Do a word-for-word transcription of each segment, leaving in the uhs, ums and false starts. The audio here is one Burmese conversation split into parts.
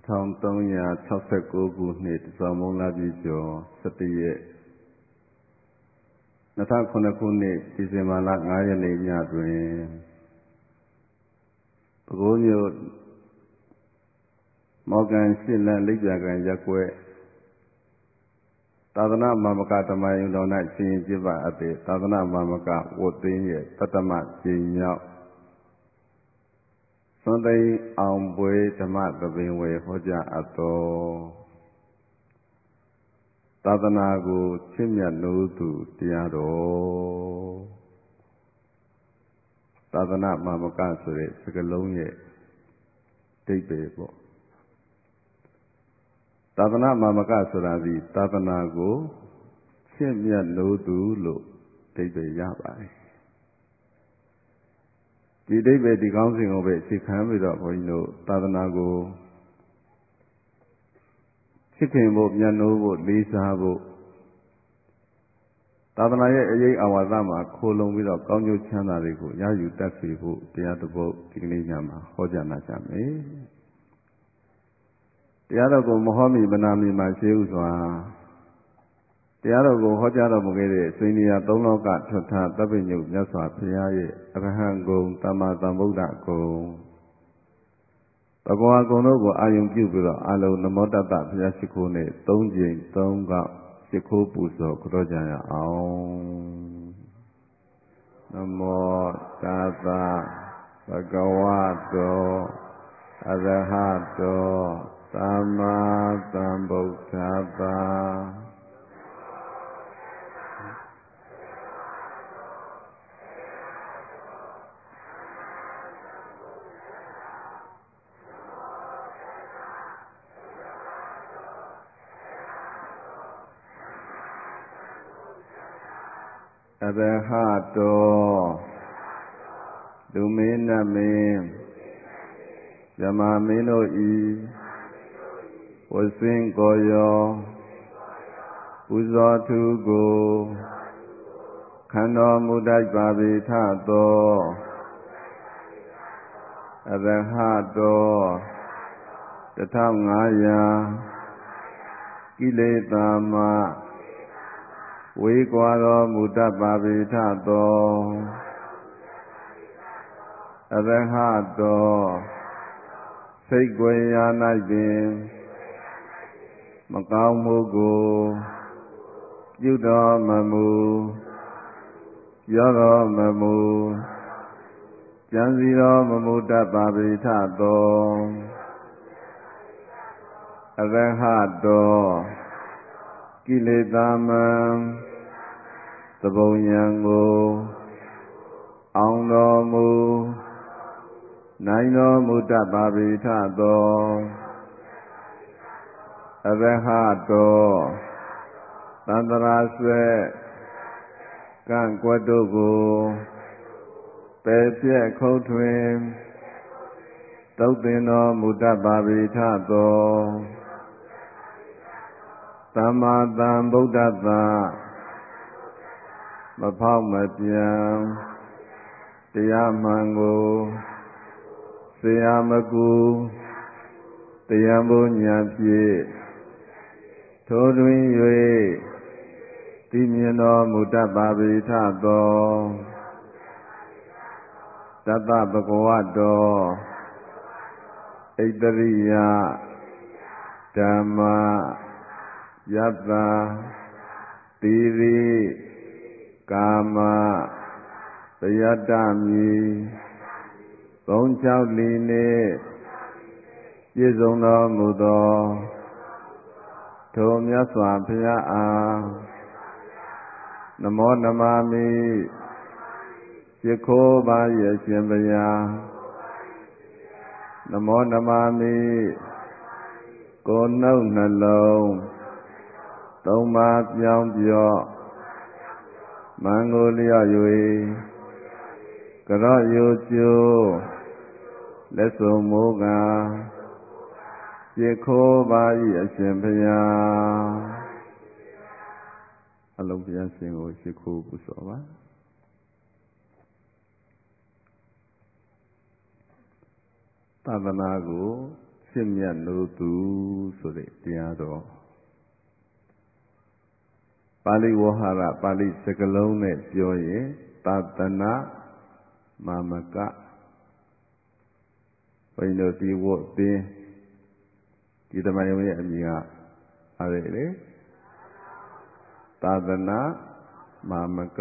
Thong Tông Nhà Chọc Sạch Cố Cụ Nịt Do Mông La Bí Chồ Sật Tì Yệ Nà Thác Khôn Khu Nịt Tì Sê Mà Lạc Ngá Yê Nịt Nhà Tuyên Bà Cố Nhiêu Mô Gan Xì Lan Lịch Giả Gan Giác Quệ Tà Tà Nà Mà Mạ Cả Tà Mạ Yung Đào Nại Xì Yin Chí Bà Át Tì Tà Tà Nà Mà Mạ Cả Vô Tín Yệ Tà Tà Mạ Chí Nhạo Xuân Tây Ông Bùi Tà Mạ Tà Bình Vê Hô Dạ Át Tô Tà Tà Nà Cô Chìm Nhật Nô Tù Tìa Đô Tà Tà Nà Mà Mạ Cả Sô Rê Sà Kà Lông Yệ Tích Bê Bồ Tà Tà Nà Mà Mạ Cả Sô Rà Dì Tà Tà Nà Cô Chìm Nhật Nô Tù Lô Tích Bê Yā Bāi Di Tích Bê Tì Kāng Sīng Hô Bê Chì Kháng Bê Rō Bō Yī Nô Tà Tà Nà Cô Chì Khīng Bō Nhật Nô Bō Lý Sā Bō Tà Tà Nà Yé Ā Yé Ā Wā Tā Mā Khô Lông Bī Rō Kāng Nhō Chān Dā Rī Kō Yā Yū Tāt Sī Bō Tiyā Tō Bō Tī Kī Nī Nyā Mā Hō Chā Nā Chā Mē Tiyā Rō Kō Mō Hō Mī Mā Nā Mī Mā Shē Wū Sō Tiyā Rō Kō Hō Chā Rō Mō Kē Rē Sui Nī Yā Tōng Lō Kā Chō Thā Tā Pī Nyū Nyā Sō Phī Yā Yé Ā Rā Hān Gōng Tā Mā Tā Mbō Đā Gōng Bā Gō Hā Gōng Nō Kō Ā Yōng Pyū Bī Rō Ā Lō Nā Mō Tā Tā Phī Yā Shī Khō Nē Tōng Jīng Tōng Gāo Shī Khō Pū Sō Khō Rō Jā Yā Āung Nā Mō Tā Tā Bā Gā Wā Tō Ā Rā Hā Tō Tā Mā Tā Mbō Tā Tā Ā Rā Hā Tō Lū Mē Nā Mē Yā Mā Mē Nō Ī Wā Sīng Gō Yō Pū Sō Thū Gō Khān Nō Mū Đách Bā Bī Thā Tō Ā Rā Hā Tō Tā Thao Ngā Yā Kī Lē Tā Mā Wī Quá Rō Mū Đách Bā Bī Thā Tō Ā Rā Hā Tōစိတ်ကိုယ်ရာ၌ပင်မကောင်းမှုကိုပြုတော်မမူပြောတော်မမူကြံစည်တော်မမူတတ်ပါပေထသောအရဟတောကိလေသာမံသဘုံယံကိုအောင်တော်မူနိုင်တော်မူတတ်ပါပေထသောအရဟတောသန္တရာဆွဲကံကွက်တို့ကိုပယ်ပြည့်ခုတ်ထွင်သုတ်သင်တော်မူတတ်ပါပေထသောသမ္မာသမ္ဗုဒ္ဓတ္တမဖောက်မပြန်တရားမှန်ကိုဆရာမကူတရားဘုညာဖြင့်ထိုတွင်၍သိမြင်တော်မူတတ်ပါပေထသောတတ္တဗကဝတောဣတရိယဓမ္မယတ္တတိရိကာမပယတ္တမိသုံးချောက်လီနှင့်ပြည့်စုံတော်မူသောထိုမြတ်စွာဘုရားအားနမောနမမိရှိခိုးပါရဲ့ရှင်ဘုရားနမောနမမိကိုယ်နှုတ်နှလုံးသုံးပါးပြောင်းပြော့မံကိုလျော့၍ကရော့ရိုးကျိုးလက်စုံမိုးကားရှိခိုးပါ၏အရှင်ဘုရားအလုံးဘုရားရှင်ကိုရှိခိုးပူဇော်ပါသာသနာကိုရှင်းမြတ်လို့သူဆိုတဲ့တရားတော်ပါဠိဝေါဟာရပါဠိစကားလုံးနဲ့ပြောရင်သာသနာမာမကဘုန်းကြီးတို့ဒီဝတ်သင်ဒီဓမ္မယုံရဲ့အမည်ကအားရလေသာသနာမာမက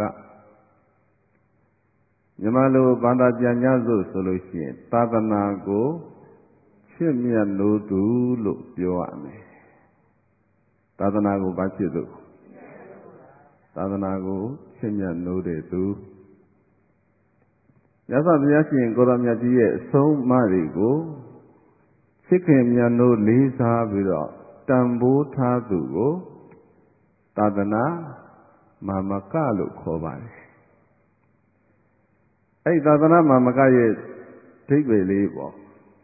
မြန်မာလိုဘာသာပြန်ကြစို့ဆိုလို့ရှိရင်သာသနာကိုချစ်မြတ်လို့သူလို့ပြောရမယ်သာသနာကိုဘာဖြစ်လို့သာသနာကိုချစ်မြတ်လို့တဲ့သူမြတ်စွာဘုရားရှင်ကိုရောမြတ်ကြီးရဲ့အဆုံးအမတွေကိုချစ်ခင်မြတ်လို့လေးစားပြီးတော့တန်ဖိုးထားသူကိုသာသနာမာမကလို့ခေါ်ပါတယ်အဲ့သာသနာမာမကရဲ့အဓိပ္ပာယ်လေးပေါ့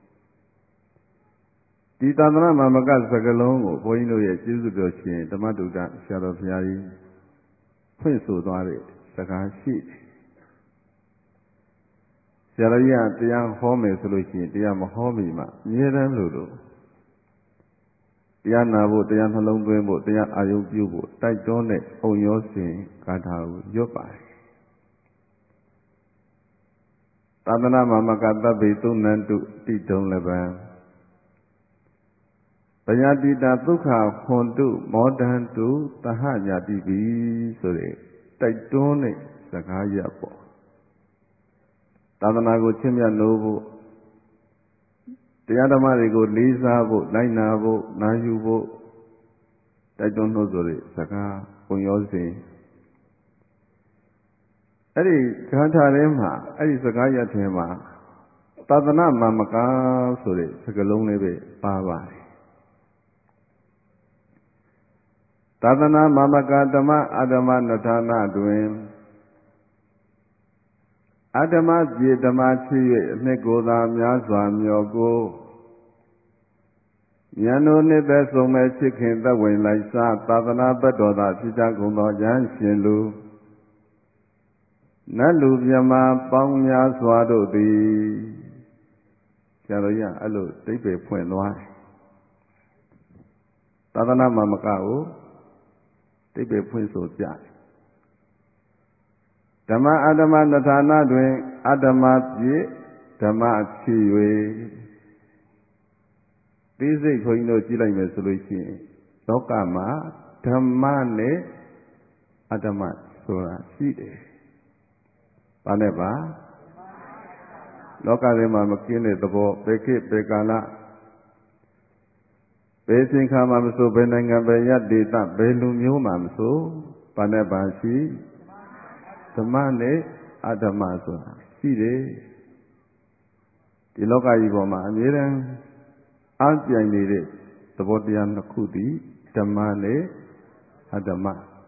ဒီသာသနာမာမကစကားလုံးကိုဘုန်းကြီးတို့ရဲ့ကျေးဇူးတော်ရှင်ဓမ္မတုဒ္ဒဆရာတော်ဘုရားကြီးဖွင့်ဆိုသွားတဲ့စကားရှိတယ်ဆရာတော်ကြီးကတရားဟောမယ်ဆိုလို့ရှိရင်တရားမဟောမိမှအမြဲတမ်းလို့လို့တရားနာဖို့တရားနှလုံးသွင်းဖို့တရားအာယုပြုဖို့တိုက်တွန်းတဲ့အုံရောစဉ်ဂါထာကိုရွတ်ပါတယ်သာသနာမာမကသဗ္ဗေသုဏန္တုတိတုံလပံဗယတိတာဒုက္ခဟွန်တုမောဒန္တုသဟညာတိပိဆိုတဲ့တိုက်တွန်းတဲ့စကားရပ်ပေါ့သာသနာကိုချစ်မြတ်လို့ဖို့တရားဓမ္မတွေကိုလေးစားဖို့လိုက်နာဖို့နာယူဖို့တိုက်တွန်းလို့ဆိုတဲ့စကားပုံရောစဉ်အဲ့ဒီဂါထာထဲမှာအဲ့ဒီစကားရပ်ထဲမှာသာသနာမာမကဆိုတဲ့စကားလုံးလေးပဲပါပါတယ်သာသနာမာမကဓမ္မအဓမ္မနထာနာတွင်အဓမ္မပြေဓမ္မချစ်၍အနှစ်ကိုယ်သာများစွာမျှော်ကိုဉာဏ်တို့နှစ်သက်ဆုံးမဲ့ချစ်ခင်သက်ဝင်လိုက်စားသာသနာဘတ်တော်သာဖြစ်ကြကုန်သောဉာဏ်ရှင်လူနတ်လူမြမပေါင်းများစွာတို့သည်ဆရာတော်ကြီးအဲ့လိုအဓိပ္ပာယ်ဖွင့်သွားတယ်သာသနာမာမကကိုအဓိပ္ပာယ်ဖွင့်ဆိုပြတယ်ဓမ္မအဓမ္မနထာနာတွင်အဓမ္မပြည့်ဓမ္မဖြစ်၍သိစိတ်ခွန်ကြီးတို့ကြည့်လိုက်မယ်ဆိုလို့ရှိရင်လောကမှာဓမ္မနဲ့အဓမ္မဆိုတာရှိတယ်။ဘာနဲ့ပါလောကထဲမှာမကင်းတဲ့သဘောဘယ်ခေတ်ဘယ်ကာလဘယ်ချိန်ခါမှမဆိုဘယ်နိုင်ငံဘယ်ရပ်ဒေသဘယ်လူမျိုးမှမဆိုဘာနဲ့ပါရှိဓမ္မနဲ့အဓမ္မဆိုတာရှိတယ်ဒီလောကကြီးပေါ်မှာအမြဲတမ်းအားပြိုင်နေတဲ့သဘောတရားနှစ်ခုသည်ဓမ္မနဲ့အဓမ္မ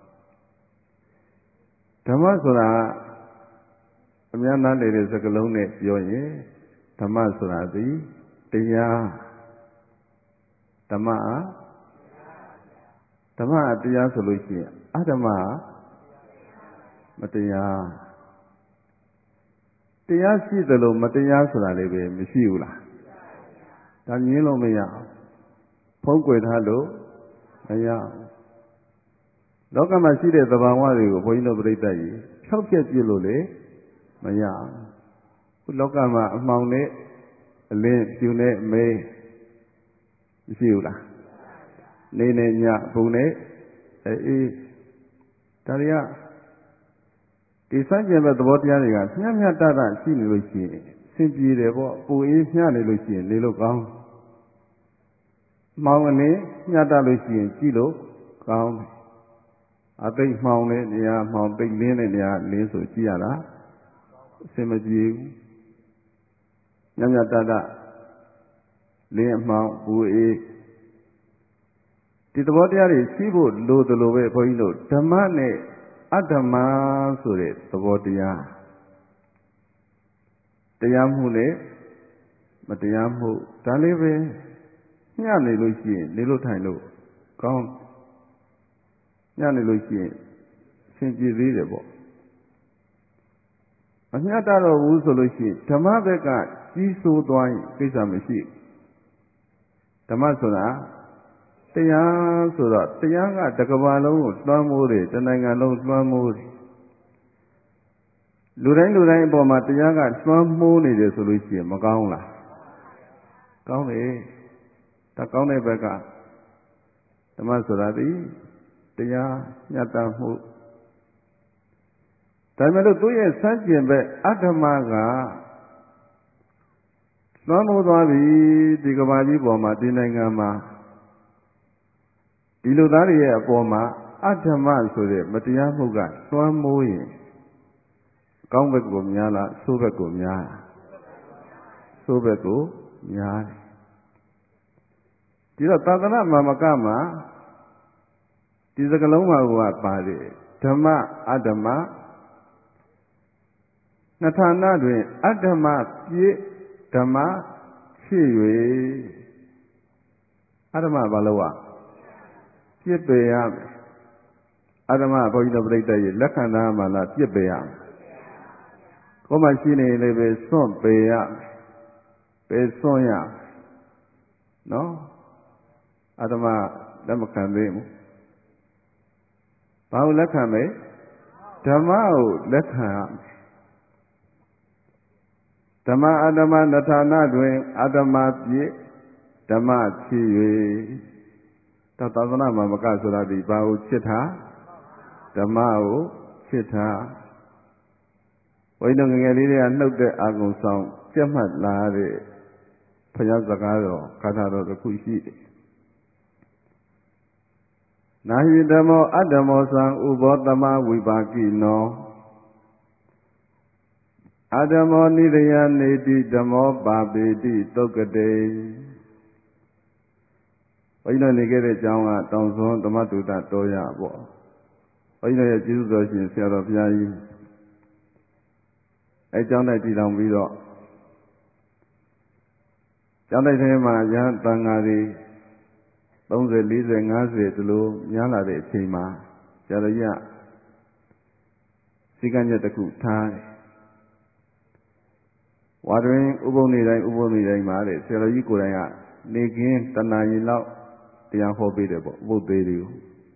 ဓမ္မဆိုတာအများနာနေတဲ့စကားလုံးနဲ့ပြောရင်ဓမ္မဆိုတာသည်တရားဓမ္မအားဓမ္မတရားဆိုလို့ရှိရင်အဓမ္မမတရားတရားရှိသလိုမတရားဆိုတာလည်းပဲမရှိဘူးလားဒါငင်းလို့မရအောင်ဖုံးကွယ်ထားလို့မရအောင်လောကမှာရှိတဲ့သဘာဝတွေကိုဘုန်းကြီးတို့ပြိတ္တကြီးဖြောက်ပြက်ပြစ်လို့လေမရအောင်ခုလောကမှာအမှောင်နဲ့အလင်းဖြူနဲ့မဲမရှိဘူးလားနေနဲ့ညဘုံနဲ့အေးဒါတွေကဒီစัจ jin ဘက်သဘောတရားတွေကမျှမျှတတရှိနေလို့ရှိရင်စင်ပြေတယ်ပေါ့ပူအေးမျှနေလို့ရှိရင်နေလို့ကောင်းမှောင်အနေမျှတလို့ရှိရင်ကြည့်လို့ကောင်းအသိမှောင်တဲ့နေရာမှောင်သိလင်းတဲ့နေရာလင်းဆိုကြည့်ရတာအစင်မပြေဘူးမျှမျှတတလင်းမှောင်ပူအေးဒီသဘောတရားတွေရှိဖို့လိုတယ်လို့ပဲဘုန်းကြီးတို့ဓမ္မနဲ့အဓမ္မဆိုတဲ့သဘောတရားတရားမှုနဲ့မတရားမှုဒါလေးပဲညှနေလို့ရှိရင်နေလို့ထိုင်လို့ကောင်းညှနေလို့ရှိရင်အဆင်ပြေသေးတယ်ပေါ့မညှတတော့ဘူးဆိုလို့ရှိရင်ဓမ္မဘက်ကကြီးစိုးသွားရင်ကိစ္စမရှိဓမ္မဆိုတာတရားဆိုတော့တရားကတစ်ကမ္ဘာလုံးကိုလွှမ်းမိုးတယ်တနိုင်ငံလုံးလွှမ်းမိုးတယ်လူတိုင်းလူတိုင်းအပေါ်မှာတရားကလွှမ်းမိုးနေတယ်ဆိုလို့ရှိရင်မကောင်းလားကောင်းတယ်ဒါကောင်းတဲ့ဘက်ကဓမ္မဆိုတာဒီတရားညတ်တမှုဒါပေမဲ့လို့သူ့ရဲ့စัจကျင်ဘက်အတ္တမကလွှမ်းမိုးသွားပြီဒီကမ္ဘာကြီးပေါ်မှာဒီနိုင်ငံမှာဒီလူသားတွေရဲ့အပေါ်မှာအတ္တမဆိုတဲ့မတရားမှုကလွှမ်းမိုးရင်ကောင်းဘက်ကိုများလားဆိုးဘက်ကိုများလားဆိုးဘက်ကိုများတယ်ဒီတော့သာသနာမှာမကမှာဒီစကလုံးမှာကပါတယ်ဓမ္မအတ္တမနှစ်ဌာနတွင်အတ္တမပြည့်ဓမ္မဖြစ်၍အတ္တမဘာလို့ ပြစ်ပယ်ရမယ်အတ္တမဘုန်းကြီးတို့ပြိတ္တရဲ့လက်ခံထားမှလားပြစ်ပယ်ရမယ်ကိုယ်မှရှိနေလေပဲစွန့်ပယ်ရပယ်စွန့်ရနော်အတ္တမလက်မခံသေးဘူးဘာလို့လက်ခံမယ်ဓမ္မကိုလက်ခံရမယ်ဓမ္မအတ္တမနထာနာတွင်အတ္တမပြည့်ဓမ္မဖြစ်၍သာသနာမှာမကဆိုတာဒီဘာကိုချစ်တာဓမ္မကိုချစ်တာဘုန်းကြီးတို့ငယ်ငယ်လေးတွေကနှုတ်တဲ့အာဂုံဆောင်ကြက်မှတ်လာတဲ့ဘုရားစကားတော်ဂါထာတော်တစ်ခုရှိတယ်နာဟိဓမ္မောအတ္တမောသံဥဘောသမဝိပါကိနောအတ္တမောနိရယနေတိဓမ္မောပါပေတိသုတ်ကတေဘုန်းကြီးတို့နေခဲ့တဲ့အကြောင်းကတောင်စွန်းသမတုတ္တတော်ရပေါ့ဘုန်းကြီးတို့ရဲ့ကျေးဇူးတော်ရှင်ဆရာတော်ဘုရားကြီးအဲကျောင်းတိုက်တည်ထောင်ပြီးတော့ကျောင်းတိုက်ထဲမှာရဟန်းသံဃာတွေသုံးဆယ် လေးဆယ် ငါးဆယ်ဒီလိုများလာတဲ့အချိန်မှာဆရာတော်ကြီးကစီကံချက်တစ်ခုထားတယ်ဝါတွင်ဥပုံနေတိုင်းဥပုံနေတိုင်းမှာတဲ့ဆရာတော်ကြီးကိုယ်တိုင်ကနေခင်းတဏှာရင်လောက်တရားဟောပေးတယ်ပေါ့ဥပုသ်သေးတွေကို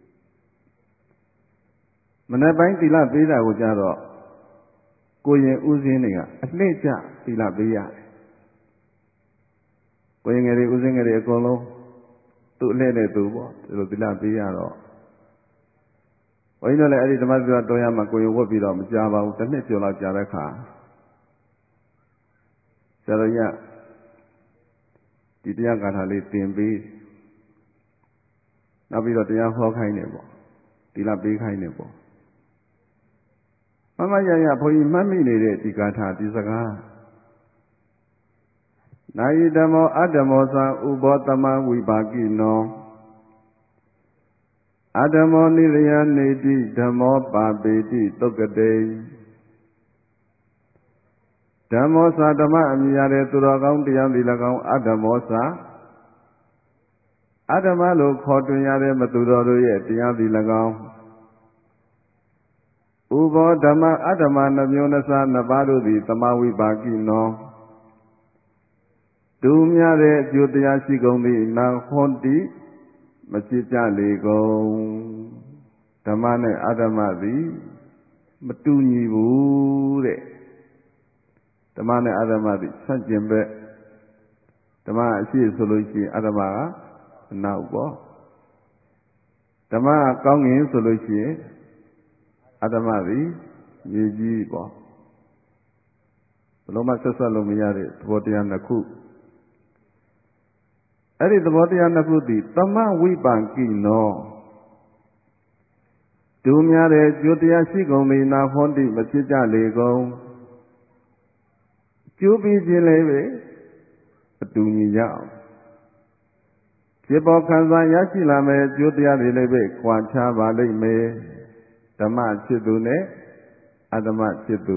မနေ့ပိုင်းသီလပေးတာကိုကြတော့ကိုရင်ဥစဉ်တွေကအလှည့်ကျသီလပေးရတယ်ကိုရင်ငယ်တွေဥစဉ်ငယ်တွေအကုန်လုံးသူ့အလှည့်နဲ့သူပေါ့ဒီလိုသီလပေးရတော့ဘုန်းကြီးတို့လည်းအဲ့ဒီဓမ္မစကားတော်ရမှာကိုရင်ဝတ်ပြီးတော့မကြပါဘူးတစ်နှစ်ကျော်လောက်ကြာတဲ့အခါဆရာတော်ကြီးဒီတရားဂါထာလေးသင်ပေးနောက်ပြီးတော့တရားဟောခိုင်းတယ်ပေါ့သီလပေးခိုင်းတယ်ပေါ့မမရရဘုန်းကြီးမှတ်မိနေတဲ့ဒီဂါထာဒီစကားနာယိဓမ္မောအတ္တမောသံဥဘောသမဝိပါကိနောအတ္တမောနိရယနေတိဓမ္မောပါပေတိသုတ်ကတေဓမ္မောသာဓမ္မအမြင်ရတဲ့သူတော်ကောင်းတရားဒီ၎င်းအတ္တမောသာအတ္တမလို့ခေါ်တွင်ရတဲ့မသူတော်တို့ရဲ့တရားဒီ၎င်းဥဘောဓမ္မအတ္တမနှမျိုးနှစားနှစ်ပါးတို့သည်သမဝိပါကိနောဒုများတဲ့အကျိုးတရားရှိကုန်သည်နာဟောတိမဖြစ်ကြလေကုန်ဓမ္မနဲ့အတ္တမသည်မတူညီဘူးတဲ့ဓမ္မနဲ့အတ္တမသည်ဆန့်ကျင်ဘက်ဓမ္မအရှိဆိုလို့ရှိရင်အတ္တမကအနောက်ပေါ့ဓမ္မကကောင်းငင်ဆိုလို့ရှိရင်အတ္တမသည်မြေကြီးပေါ့ဘလုံးမဆက်ဆက်လို့မရတဲ့သဘောတရားနှစ်ခုအဲ့ဒီသဘောတရားနှစ်ခုသည်သမဝိပံကိနောဒုများတဲ့ကျိုးတရားရှိကုန်ပြီနာဟောတိမဖြစ်ကြလေကုန်ကျိုးပြီးခြင်းလည်းပဲအတူညီကြအောင်ဖြစ်ပေါ်ခံစားရရှိလာမယ်ကျိုးတရားတွေလည်းပဲခွာခြားပါလိမ့်မယ်ဓမ္မဖြစ်သူနဲ့အတ္တမဖြစ်သူ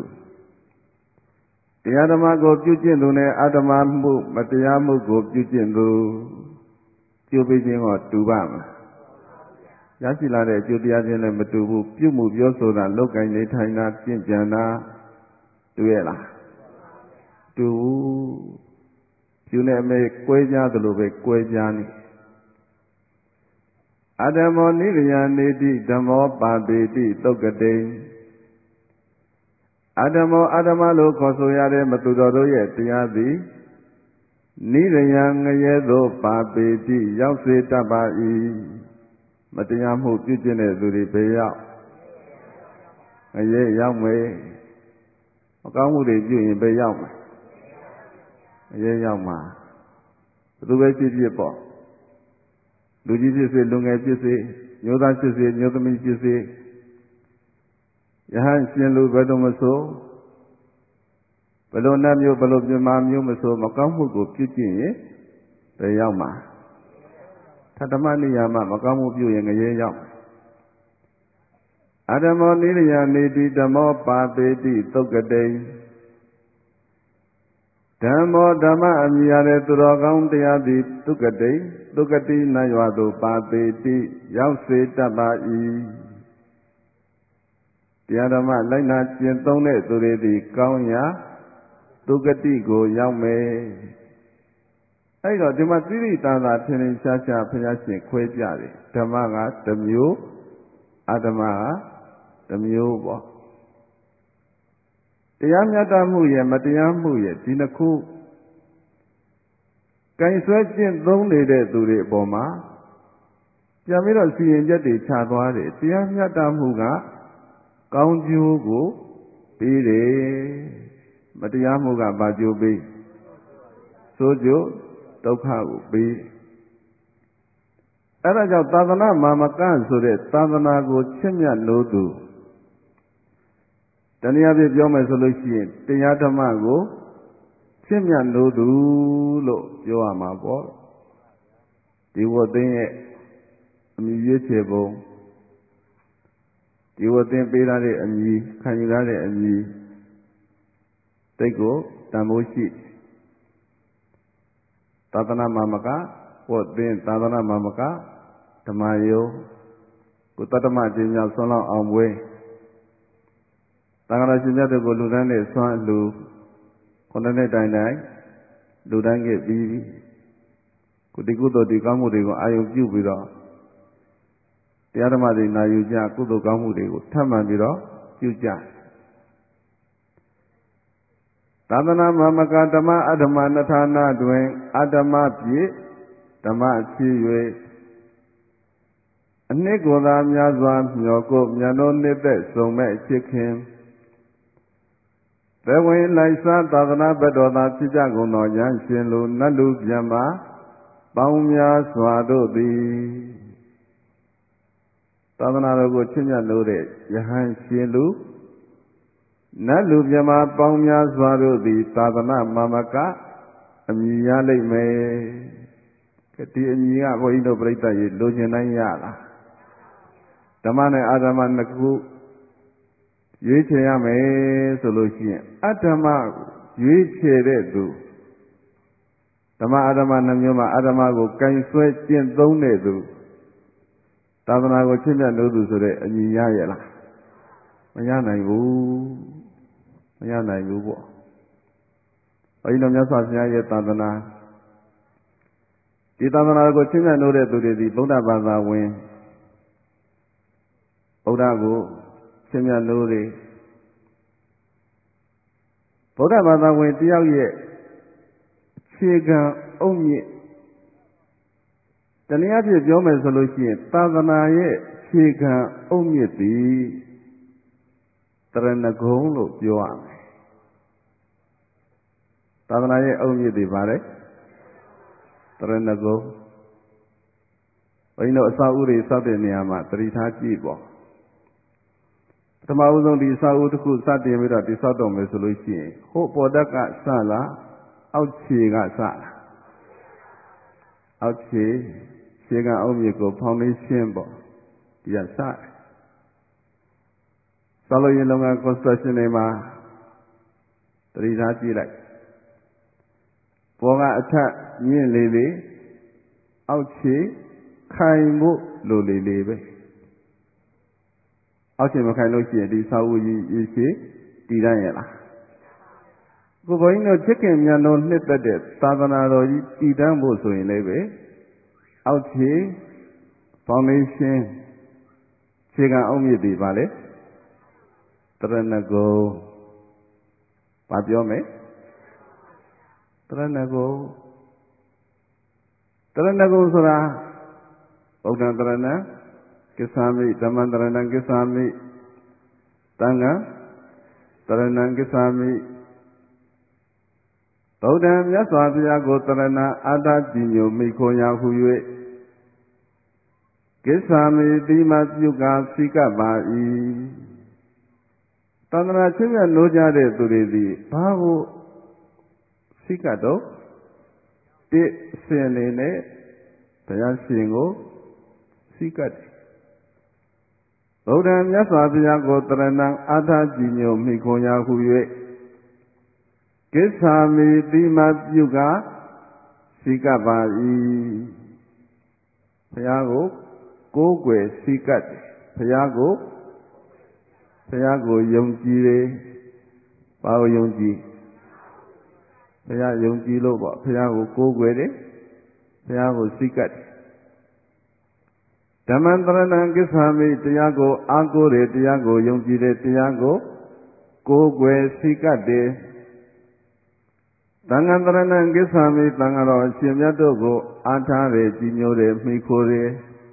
တရားဓမ္မကိုပြုကျင့်သူနဲ့အတ္တမမှုမတရားမှုကိုပြုကျင့်သူကျိုးပေးခြင်းကတူပါမလားရရှိလာတဲ့အကျိုးတရားချင်းလည်းမတူဘူးပြုမှုပြောဆိုတာလောက်ကင်နေထိုင်တာပြင့်ကြံတာတူရဲ့လားတူယူနဲ့အမေကွဲကြသလိုပဲကွဲကြနေအဓမ္မောနိရယနေတိဓမ္မောပါပေတိသုတ်ကတိအဓမ္မောအဓမ္မလို့ခေါ်ဆိုရတဲ့မသူတော်တို့ရဲ့တရားသည်နိရယငရဲသို့ပါပေတိရောက်စေတတ်ပါ၏မတရားမှုပြုကျင့်တဲ့သူတွေဘယ်ရောက်ငရဲရောက်မယ်မကောင်းမှုတွေပြုရင်ဘယ်ရောက်မယ်ငရဲရောက်မှာဘယ်သူပဲဖြစ်ဖြစ်ပေါ့လူကြီးဖြစ်စေလူငယ်ဖြစ်စေမျိုးသားဖြစ်စေမျိုးသမီးဖြစ်စေယဟန်ရှင်လူဘယ်လိုမဆိုဘယ်လိုနတ်မျိုးဘယ်လိုပြမမျိုးမဆိုမကောင်းမှုကိုပြုကျင့်ရင်ဘယ်ရောက်မှာသတ္တမနိယာမမကောင်းမှုပြုရင်ငရဲရောက်အဓမ္မောနိရယနေတိဓမ္မောပါပေတိသုတ်ကတိဓမ္မောဓမ္မအမြည်ရတဲ့သူတော်ကောင်းတရားသည်သုကတိသုကတိနတ်ရွာသို့ပါပေတိရောက်စေတတ်ပါ၏တရားဓမ္မလိုက်နာကျင့်သုံးတဲ့သူတွေသည်ကောင်းရာသုကတိကိုရောက်မယ်အဲ့တော့ဒီမှာသီရိသာသာထင်ထင်ရှားရှားဘုရားရှင်ခွဲပြတယ်ဓမ္မကတစ်မျိုးအဓမ္မကတစ်မျိုးပေါ့တရားမြတ်မှုရဲ့မတရားမှုရဲ့ဒီနှစ်ခုကင်ဆွဲကျင့်သုံးနေတဲ့သူတွေအပေါ်မှာပြန်ပြီးတော့စီရင်ချက်တွေချသွားတယ်တရားမြတ်မှုကကောင်းကျိုးကိုပေးတယ်မတရားမှုကဘာကျိုးပေးဆိုးကျိုးဒုက္ခကိုပေးအဲ့ဒါကြောင့်သာသနာမာမကဆိုတဲ့သာသနာကိုချစ်မြတ်လို့သူတနည်းအားဖြင့်ပြောမယ်ဆိုလို့ရှိရင်တရားဓမ္မကိုချစ်မြတ်လို့သူလို့ပြောရမှာပေါ့ဒီဝတ်သိင်းရဲ့အမြည်ရွေးချယ်ပုံဒီဝတ်သိင်းပေးထားတဲ့အမြည်ခံယူထားတဲ့အမြည်တိတ်ကိုတန်ဖိုးရှိသာသနာမာမကဝတ်သိင်းသာသနာမာမကဓမ္မယုံကိုတတ္တမကျင်းမြောက်ဆွမ်းလောက်အောင်ပွဲသံဃာရှင်မြတ်တို့ကိုလူတန်းနဲ့ဆွမ်းလူခုနှစ်နှစ်တိုင်တိုင်လူတန်းခဲ့ပြီးကုတိကုသိုလ်ဒီကောင်းမှုတွေကိုအာယုံပြုပြီးတော့တရားဓမ္မတွေနာယူကြကုသိုလ်ကောင်းမှုတွေကိုထပ်မံပြီးတော့ပြုကြသာသနာမမကဓမ္မအဓမ္မနှစ်ဌာနတွင်အဓမ္မဖြစ်ဓမ္မဖြစ်၍အနှစ်ကိုယ်သာများစွာမျောကိုမြတ်သောနှစ်သက်ဆုံးမဲ့ချစ်ခင်သဝေလိုက်စားသာသနာ့ဘက်တော်သာဖြစ်ကြကုန်သောယဟန်ရှင်လူနတ်လူမြတ်မှာပေါင်းများစွာတို့သည်သာသနာတော်ကိုချစ်မြတ်လို့တဲ့ယဟန်ရှင်လူနတ်လူမြတ်မှာပေါင်းများစွာတို့သည်သာသနာမာမကအမည်ရလိမ့်မယ်ဒီအမည်ကဘုန်းကြီးတို့ပြိဿရေလိုချင်တိုင်းရလားဓမ္မနဲ့အဓမ္မနှစ်ခုရွေးချယ်ရမယ်ဆိုလို့ရှိရင်အဓမ္မရွေးချယ်တဲ့သူဓမ္မအဓမ္မနှမျိုးမှာအဓမ္မကိုကင်ဆွဲကျင့်သုံးတဲ့သူသာသနာကိုချစ်မြတ်လို့သူဆိုတဲ့အညီရရဲ့လားမရနိုင်ဘူးမရနိုင်ဘူးပေါ့ဘုန်းကြီးတို့မြတ်စွာဘုရားရဲ့သာသနာဒီသာသနာကိုချစ်မြတ်လို့တဲ့သူတွေဒီဗုဒ္ဓဘာသာဝင်ဗုဒ္ဓကိုချစ်မြတ်လို့တွေဗုဒ္ဓဘာသာဝင်တယောက်ရဲ့အခြေခံအုတ်မြစ်တနည်းအားဖြင့်ပြောမယ်ဆိုလို့ရှိရင်သာသနာရဲ့အခြေခံအုတ်မြစ်သည်တရဏဂုံလို့ပြောရမယ်သာသနာရဲ့အုတ်မြစ်တွေပါတယ်တရဏဂုံဘုန်းကြီးတို့အစာဥတွေစောက်တဲ့နေရာမှာသတိထားကြည့်ပေါ့ပထမဦးဆုံးဒီအစာဥတစ်ခုစတင်ပြီးတော့ဒီစောက်တော့မယ်ဆိုလို့ရှိရင်ဟိုပေါ်တက်ကစလားအောက်ခြေကစလားအောက်ခြေခြေကအုတ်မြစ်ကိုဖောင်ဒေးရှင်းပေါ့ဒီကစဆောက်လုပ်ရေးလုပ်ငန်း construction တွေမှာသတိထားကြည့်လိုက်ပေါ်ကအထက်မြင့်လေလေအောက်ခြေခိုင်ဖို့လိုလေလေပဲအောက်ခြေမခိုင်လို့ရှိရင်ဒီဆောက်ဦးကြီးရေရှည်တည်တတ်ရဲ့လားကိုဘုန်းကြီးတို့ချစ်ခင်မြတ်လို့နှစ်သက်တဲ့သာသနာတော်ကြီးတည်တံ့ဖို့ဆိုရင်လည်းပဲအောက်ခြေဖောင်ဒေးရှင်းခြေခံအုတ်မြစ်တွေပါလေတရဏဂုံဘာပြောမယ်တရဏဂုံတရဏဂုံဆိုတာဗုဒ္ဓံတရဏံကိစ္ဆာမိဓမ္မံတရဏံကိစ္ဆာမိသံဃံတရဏံကိစ္ဆာမိဗုဒ္ဓံမြတ်စွာဘုရားကိုတရဏအာတကြည်ညိုမိခိုရာဟု၍ကိစ္ဆာမိတိမပြုကာစိကပ်ပါ၏တန္တရာချင်းမြတ်နိုးကြတဲ့သူတွေသည်ဘာကိုစိကပ်တော့တိအစဉ်အနေနဲ့ဘုရားရှင်ကိုစိကပ်တယ်ဗုဒ္ဓံမြတ်စွာဘုရားကိုတရဏံအာတကြည်ညိုမိခိုရာဟု၍ကိစ္ဆာမိတိမပြုကာစိကပ်ပါ၏ဘုရားကိုကိုးကွယ်စိကပ်တယ်ဘုရားကိုဘုရားကိုယုံကြည်တယ်ဘာကိုယုံကြည်ဘုရားယုံကြည်လို့ပေါ့ဘုရားကိုကိုးကွယ်တယ်ဘုရားကိုစိကပ်တယ်ဓမ္မံတရဏံကိစ္ဆာမိတရားကိုအားကိုးတယ်တရားကိုယုံကြည်တယ်တရားကိုကိုးကွယ်စိကပ်တယ်သံဃံတရဏံကိစ္ဆာမိသံဃာတော်ရှင်မြတ်တို့ကိုအားထားတယ်ကြည်ညိုတယ်မှီခိုတယ်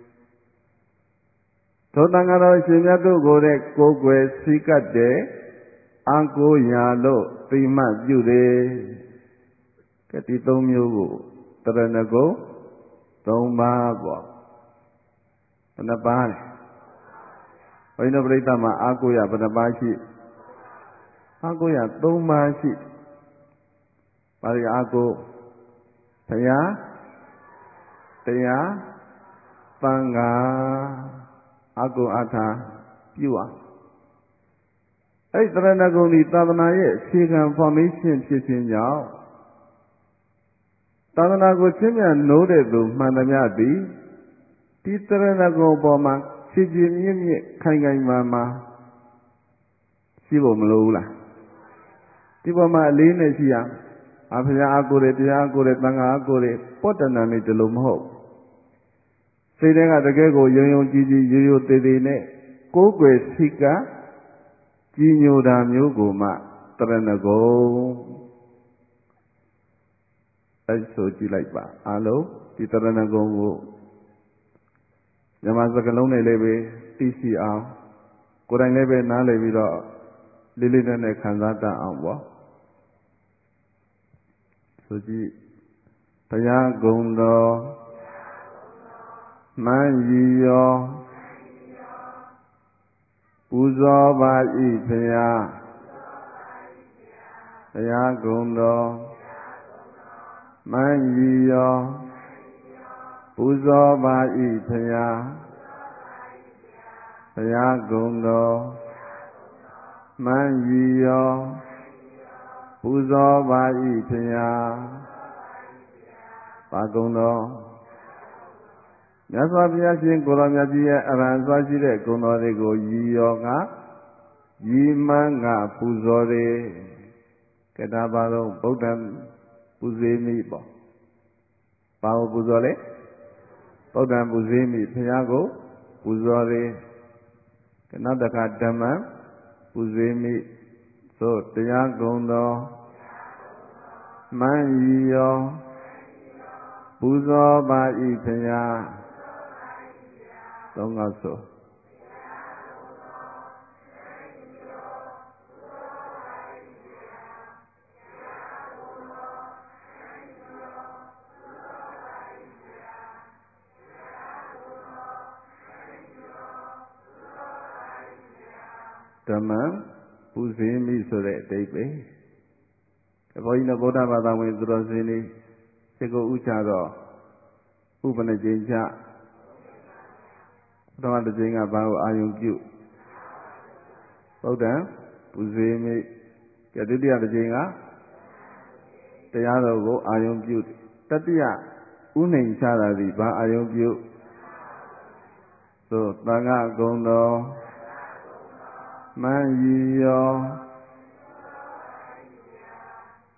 သောသံဃာတော်ရှင်မြတ်တို့ကိုလည်းကိုးကွယ်စိကပ်တယ်အားကိုးရာလို့သိမှတ်ပြုတယ်ကဲဒီသုံးမျိုးကိုတရဏဂုံသုံးပါးပေါ့ဘယ်နှပါးလဲဘုန်းကြီးတို့ပြိဋ္ဌာမှာအားကိုးရဘယ်နှပါးရှိအားကိုးရသုံးပါးရှိပါရီအားကိုးဘုရားတရားသံဃာအားကိုးအားထားပြုအောင်အဲ့တရဏဂုံဒီသာသနာရဲ့အခြေခံဖောင်ဒေးရှင်းဖြစ်ခြင်းကြောင့်သာသနာကိုချင်းမြတ်နိုးတဲ့သူမှန်သမျှသည်ဒီတရဏဂုံပေါ်မှာခြေခြေမြင့်မြင့်ခိုင်ခိုင်မာမာရှိဖို့မလိုဘူးလားဒီပေါ်မှာအလေးနဲ့ရှိရအဖရာအကိုရတရားအကိုရသံဃာအကိုရပောတ္တနာနေတလို့မဟုတ်စိတ်ထဲကတကယ်ကိုယုံယုံကြည်ကြည်ရိုးရိုးသေးသေးနဲ့ကိုးကွယ်စိကကြည်ညိုတာမျိုးကိုမှတရဏဂုံအဲ့ဆိုကြည့်လိုက်ပါအလုံးဒီတရဏဂုံကိုညမစကလုံးနဲ့လည်းပဲသိရှိအောင်ကိုယ်တိုင်လည်းပဲနားလည်ပြီးတော့လေးလေးနက်နက်ခံစားတတ်အောင်ပေါ့ဆိုကြည့်ဘုရားဂုံတော်မှန်ရီရောပူဇော်ပါ၏ဘုရားဘုရားဂုံတော်မှန်ရီရောပူဇော်ပါ၏ဘုရားဘုရားဂုံတော်မှန်ရီရောပူဇော်ပါ၏ဘုရားပါဂုံတော်မြတ်စွာဘုရားရှင်ကိုရောမြတ်ကြီးရဲ့အရဟံစွာရှိတဲ့ဂုဏ်တော်တွေကိုရည်ရောကရည်မှန်းကပူဇော်တယ်ကတ္တပါတော့ဗုဒ္ဓံပူဇေမိပေါ့ဘာကိုပူဇော်လဲဗုဒ္ဓံပူဇေမိဘုရားကိုပူဇော်တယ်ကနောက်တစ်ခါဓမ္မံပူဇေမိသို့တရားဂုဏ်တော်မှန်ရီရောပူဇော်ပါ၏ဘုရားသုံးခေါက်ဆိုဓမ္မံပူဇေမိဆိုတဲ့အဓိပ္ပာယ်ဘုန်းကြီးတို့ဗုဒ္ဓဘာသာဝင်သူတော်စင်တွေစိတ်ကိုဥချတော့ဥပနကျင်ချပထမတစ်ချိန်ကဘာကိုအာယုံပြုဗုဒ္ဓံပူဇေမိကဒုတိယတစ်ချိန်ကတရားတော်ကိုအာယုံပြုတတိယဥနှိမ်ချတာသည်ဘာအာယုံပြုသို့သံဃာဂုဏ်တော်မှန်ရီရော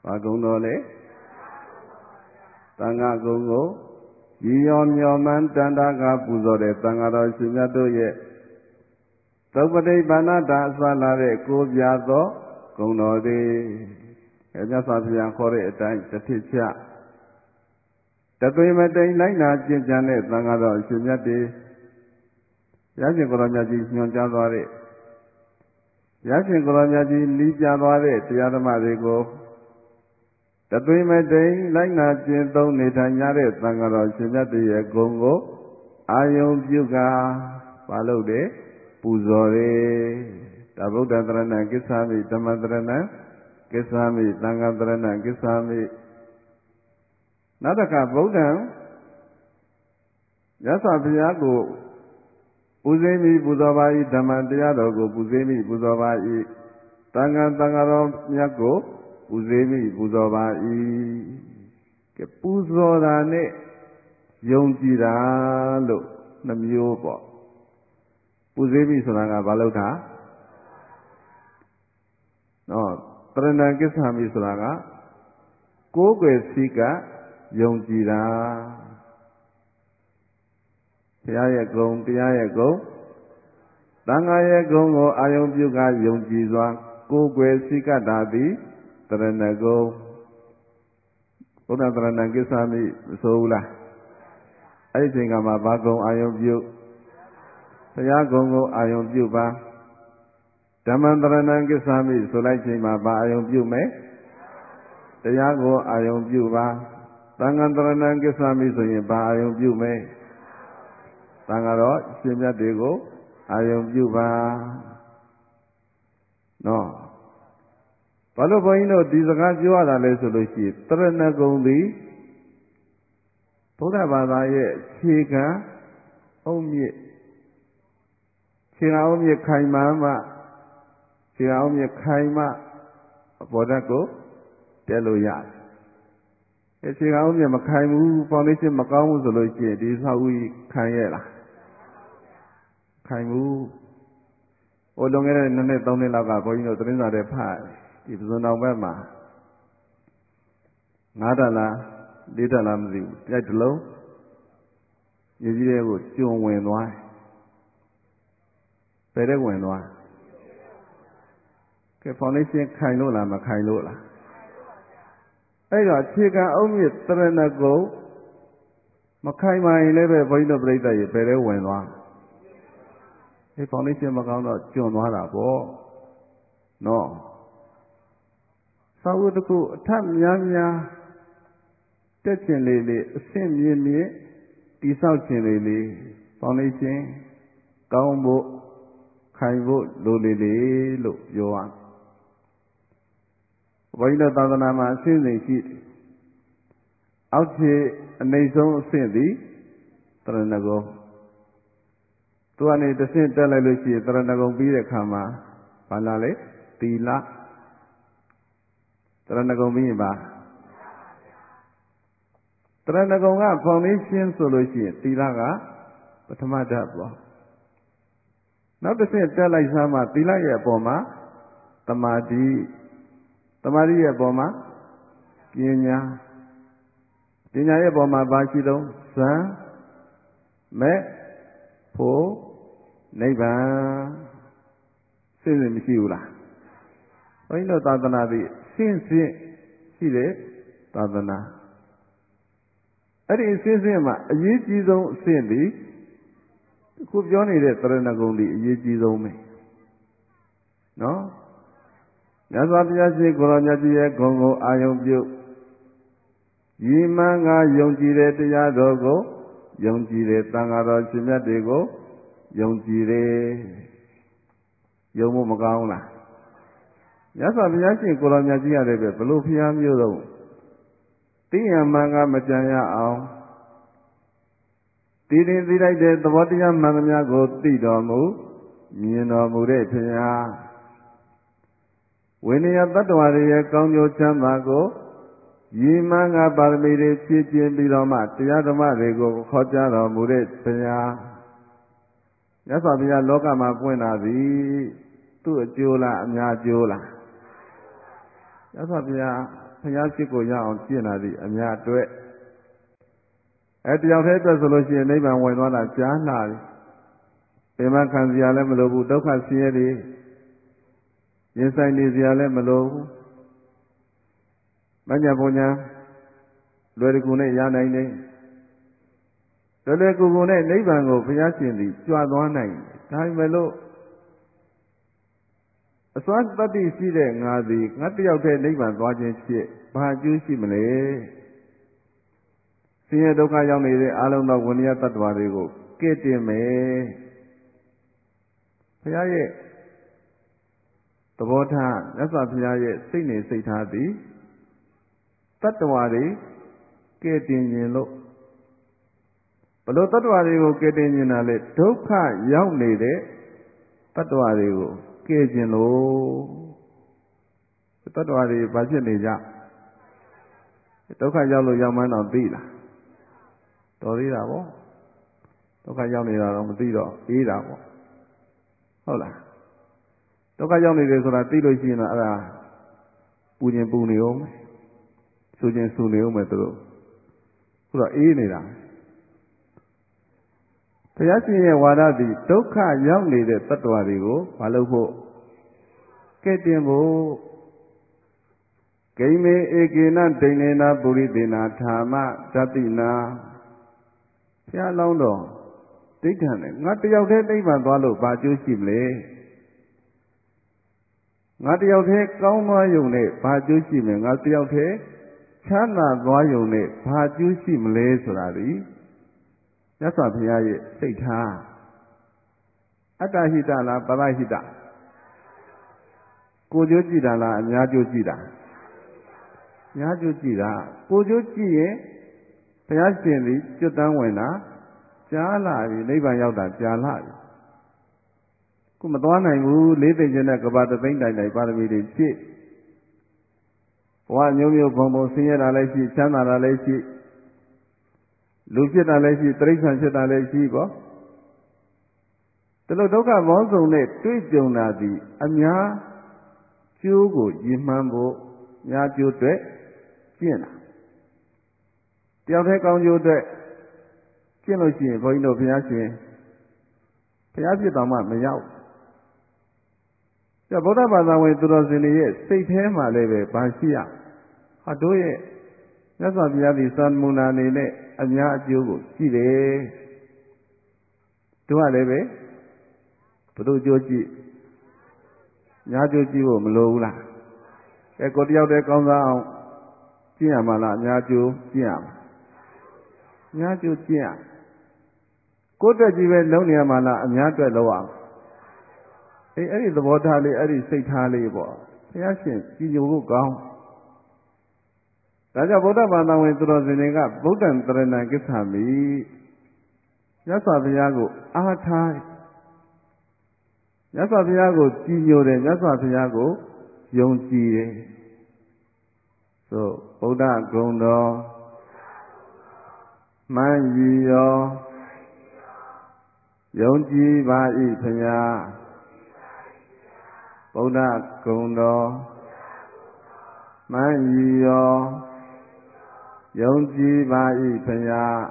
ဘာကုံတော်လဲသံဃာကုံကိုရည်ရောမျောမှန်းတန်တာကပူဇော်တဲ့သံဃာတော်ရှင်မြတ်တို့ရဲ့သုပ္ပတိပါဏတာအစလာတဲ့ကိုပြသောဂုဏ်တော်သည်အဲမြတ်စွာဘုရားခေါ်တဲ့အတိုင်းတစ်ထစ်ချတသွေမတိန်လိုက်နာကျင့်ကြံတဲ့သံဃာတော်ရှင်မြတ်တွေရရှင်ကိုရောမြတ်ကြီးညွှန်ကြားသွားတဲ့ရရှင်ကိုရောမြတ်ကြီးနီးပြသွားတဲ့တရားဓမ္မတွေကိုတသွေမတိန်လိုက်နာကျင့်သုံးနေထိုင်ကြတဲ့သံဃာတော်ရှင်မြတ်တွေရဲ့ဂုဏ်ကိုအာယုံပြုကပါလို့တဲ့ပူဇော်ရဲဒါဗုဒ္ဓတရဏံကိစ္ဆာမိဓမ္မတရဏံကိစ္ဆာမိသံဃာတရဏံကိစ္ဆာမိနောက်တစ်ခါဗုဒ္ဓံရသော်ဘုရားကိုပူဇေမိပူဇော်ပါ၏ဓမ္မတရားတော်ကိုပူဇေမိပူဇော်ပါ၏သံဃာသံဃာတော်မြတ်ကိုပူဇေမိပူဇော်ပါ၏ကဲပူဇော်တာနဲ့ယုံကြည်တာလို့နှမျိုးပေါ့ပူဇေမိဆိုတာကဘာလို့တာနော်တရဏံကိစ္ဆာမိဆိုတာကကိုးကွယ်စိကယုံကြည်တာဘုရားရဲ့ဂုဏ်တရားရဲ့ဂုဏ်သံဃာရဲ့ဂုဏ်ကိုအာယုံပြုကယုံကြည်စွာကိုးကွယ်စိကတာသည်တရဏဂုံဘုရားတရဏံကိစ္ဆာမိမဆိုဘူးလားအဲ့ဒီချိန်ကမှဘာဂုဏ်အာယုံပြုဘုရားဂုဏ်ကိုအာယုံပြုပါဓမ္မတရဏံကိစ္ဆာမိဆိုလိုက်ချိန်မှာဘာအာယုံပြုမယ်တရားကိုအာယုံပြုပါသံဃာတရဏံကိစ္ဆာမိဆိုရင်ဘာအာယုံပြုမယ်သံဃာတော်ရှင်မြတ်တွေကိုအာယုံပြုပါနော်ဘာလို့ဘုန်းကြီးတို့ဒီစကားပြောရတာလဲဆိုလို့ရှိရင်တရဏဂုံသည်ဘုရားဘာသာရဲ့ခြေခံအုံမြစ်ခြေခံအုံမြစ်ခိုင်မာမှခြေခံအုံမြစ်ခိုင်မှအပေါ်ဓာတ်ကိုတက်လို့ရတယ်အဲခြေခံအုံမြစ်မခိုင်ဘူးဖောင်ဒေးရှင်းမကောင်းဘူးဆိုလို့ရှိရင်ဒီဆောက်ဦးခိုင်ရဲ့လားခိုင်ဘူးဟိုလွန်ခဲ့တဲ့နှစ်နှစ်သုံးနှစ်လောက်ကဘုန်းကြီးတို့သတင်းစာတွေဖတ်ဒီပဇွန်တော်ဘက်မှာငါးတလားလေးတလားမသိဘူးတိုက်တလုံးရေကြီးတဲ့ကိုကျွံဝင်သွားဘယ်တဲ့ဝင်သွားကဲဖောင်ဒေးရှင်းခိုင်လို့လားမခိုင်လို့လားအဲ့တော့ခြေကံအုံးမြစ်တရဏဂုံမခိုင်ပါရင်လည်းပဲဘုန်းကြီးတို့ပြိဿရေဘယ်တဲ့ဝင်သွားဒီဖောင်ဒေးရှင်းမကောင်းတော့ကျွံသွားတာပေါ့နော်သာဝတ္တကုအထက်များများတက်ကျင်လေးလေးအဆင့်မြင့်မြင့်တိဆောက်ခြင်းလေးလေးဖောင်ဒေးရှင်းကောင်းဖို့ခိုင်ဖို့လိုလေးလေးလို့ပြောရဘုန်းကြီးတို့သာသနာမှာအစဉ်စဉ်ရှိတယ်အောက်ခြေအနိမ့်ဆုံးအဆင့်သည်တရဏဂုံသူကနေတစ်ဆင့်တက်လိုက်လို့ရှိရင်တရဏဂုံပြီးတဲ့အခါမှာဘာလာလဲသီလတရဏဂုံပြီးရင်ပါတရဏဂုံကဖောင်ဒေးရှင်းဆိုလို့ရှိရင်သီလကပထမဓာတ်ပေါ့နောက်တစ်ဆင့်တက်လိုက်စမ်းမှသီလရဲ့အပေါ်မှာသမာဓိသမာဓိရဲ့အပေါ်မှာပညာပညာရဲ့အပေါ်မှာဘာရှိတော့ဇံမဲ့ဖို့နိဗ္ဗာန်စဉ်းစဉ်မရှိဘူးလားဘုန်းကြီးတို့သာသနာ့သည်စဉ်းစဉ်ရှိတဲ့သာသနာအဲ့ဒီစဉ်းစဉ်မှာအရေးကြီးဆုံးအဆင့်သည်ခုပြောနေတဲ့တရဏဂုံသည်အရေးကြီးဆုံးပဲနော်မြတ်စွာဘုရားရှင်ကိုရောမြတ်ကြီးရဲ့ဂုဏ်ကိုအာယုံပြုရည်မှန်းကယုံကြည်တဲ့တရားတော်ကိုယုံကြည်တဲ့သံဃာတော်ရှင်မြတ်တွေကိုယုံကြည်တယ်ယုံဖို့မကောင်းလားမြတ်စွာဘုရားရှင်ကိုရောမြတ်ကြီးရတယ်ပဲဘလို့ဘုရားမျိုးတော့သိရမှန်ကမကြံရအောင်တည်တည်သိလိုက်တဲ့သဘောတရားမှန်သမျှကိုသိတော်မူမြင်တော်မူတဲ့ဘုရားဝိနည်းတတ္တဝါတွေရဲ့ကောင်းကျိုးချမ်းသာကိုရည်မှန်းကပါရမီတွေဖြည့်ကျင့်ပြီးတော့မှတရားဓမ္မတွေကိုခေါ်ကြားတော်မူတဲ့ဘုရားမြတ်စွာဘုရားလောကမှာပွင့်လာသည်သူ့အကျိုးလားအများအကျိုးလားမြတ်စွာဘုရားဘုရားရှိခိုးရအောင်ကျင့်လာသည့်အများအတွက်အဲတယောက်တည်းအတွက်ဆိုလို့ရှိရင်နိဗ္ဗာန်ဝင်သွားတာကြားလာပြီဘယ်မှခံစရာလည်းမလိုဘူးဒုက္ခဆင်းရဲတွေရင်ဆိုင်နေစရာလည်းမလိုဘူးမညာဘုံညာလွယ်တကူနဲ့ရနိုင်တယ်လွယ်လွယ်ကူကူနဲ့နိဗ္ဗာန်ကိုဘုရားရှင်သည်ကြွသွားနိုင်ဒါပေမဲ့လို့အစွမ်းတတ္တိရှိတဲ့ငါသည်ငါတယောက်တည်းနိဗ္ဗာန်သွားခြင်းဖြစ်ဘာအကျိုးရှိမလဲဆင်းရဲဒုက္ခရောက်နေတဲ့အာလုံသောဝိနည်းတ attva တွေကိုကဲ့တင်မယ်ဘုရားရဲ့သဘောထားမြတ်စွာဘုရားရဲ့စိတ်နေစိတ်ထားသည်တ attva တွေကဲ့တင်ခြင်းလို့ဘလို့တ attva တွေကိုကဲ့တင်ခြင်းတာလေဒုက္ခရောက်နေတဲ့တ attva တွေကိုကဲ့ခြင်းလို့တ attva တွေဘာဖြစ်နေကြဒုက္ခရောက်လို့ရောက်မှန်းတော့သိလားတော်သေးတာပေါ့ဒုက္ခရောက်နေတာတော့မသိတော့အေးတာပေါ့ဟုတ်လားဒုက္ခရောက်နေတယ်ဆိုတာသိလို့ရှိရင်တော့အဲ့ဒါပူခြင်းပူနေအောင်မယ်ဆူခြင်းဆူနေအောင်မယ်သူတို့ဆိုတော့အေးနေတာဘုရားရှင်ရဲ့ဝါဒသည်ဒုက္ခရောက်နေတဲ့တ attva တွေကိုမလုပ်ဖို့ကဲ့တင်ဖို့ဂိမေဧကေနဒိနေနာပုရိသေနာဓမ္မတတိနာဘုရားလောင်းတော်ဒိဋ္ဌံနဲ့ငါတယောက်တည်းနိဗ္ဗာန်သွားလို့ဘာအကျိုးရှိမလဲငါတယောက်တည်းကောင်းသွားရုံနဲ့ဘာအကျိုးရှိမလဲငါတယောက်တည်းချမ်းသာသွားရုံနဲ့ဘာအကျိုးရှိမလဲဆိုတာဒီမြတ်စွာဘုရားရဲ့စိတ်ထားအတ္တဟိတလားပရဟိတကိုကျိုးကြည့်တာလားအများကျိုးကြည့်တာအများကျိုးကြည့်တာကိုကျိုးကြည့်ရင်ဘုရားရှင်သည်ကျွတ်တန်းဝင်တာကြားလာပြီနိဗ္ဗာန်ရောက်တာကြားလာပြီခုမသွားနိုင်ဘူးလေးသိမ့်ခြင်းနဲ့ကဘာတသိမ့်တိုင်တိုင်ပါရမီတွေဖြည့်ဘဝမျိုးမျိုးဘုံဘုံဆင်းရဲတာလည်းရှိချမ်းသာတာလည်းရှိလူဖြစ်တာလည်းရှိတိရစ္ဆာန်ဖြစ်တာလည်းရှိပေါ့ဒီလိုဒုက္ခပေါင်းစုံနဲ့တွေ့ကြုံတာဒီအများကျိုးကိုရည်မှန်းဖို့များကျိုးအတွက်ကျင့်တာတယောက်တည်းကောင်းကျိုးအတွက်ကျင့်လို့ရှိရင်ဘုန်းကြီးတို့ဘုရားရှင်ဘုရားဖြစ်တော်မှမရောက်ကျဗုဒ္ဓဘာသာဝင်သူတော်စင်တွေရဲ့စိတ်ထဲမှာလည်းပဲဘာရှိရဟာတို့ရဲ့မြတ်စွာဘုရားသည်သံမူနာအနေနဲ့အများအကျိုးကိုရှိတယ်တို့ကလည်းပဲဘုသူအကျိုးကြည့်များကျိုးကြည့်ဖို့မလိုဘူးလားအဲကိုတယောက်တည်းကောင်းစားအောင်ကျင့်ရမှာလားအများကျိုးကျင့်ရမှာအများကျိုးကျင့်ရကိုယ့်အတွက်ကြီးပဲလုံးနေရမှာလားအများအတွက်လုံးအောင်အေးအဲ့ဒီသဘောထားလေးအဲ့ဒီစိတ်ထားလေးပေါ့ဘုရားရှင်ကြည်ညိုဖို့ကောင်းဒါကြောင့်ဗုဒ္ဓဘာသာဝင်သူတော်စင်တွေကဗုဒ္ဓံတရဏံကိစ္ဆာမိမြတ်စွာဘုရားကိုအားထားမြတ်စွာဘုရားကိုကြည်ညိုတယ်မြတ်စွာဘုရားကိုယုံကြည်တယ်ဆိုဗုဒ္ဓဂုဏ်တော်မှန်ရည်ရောယုံကြည်ပါ၏ဘုရားဗုဒ္ဓဂုဏ်တော်မှန်ရည်ရောယုံကြည်ပါ၏ဘုရား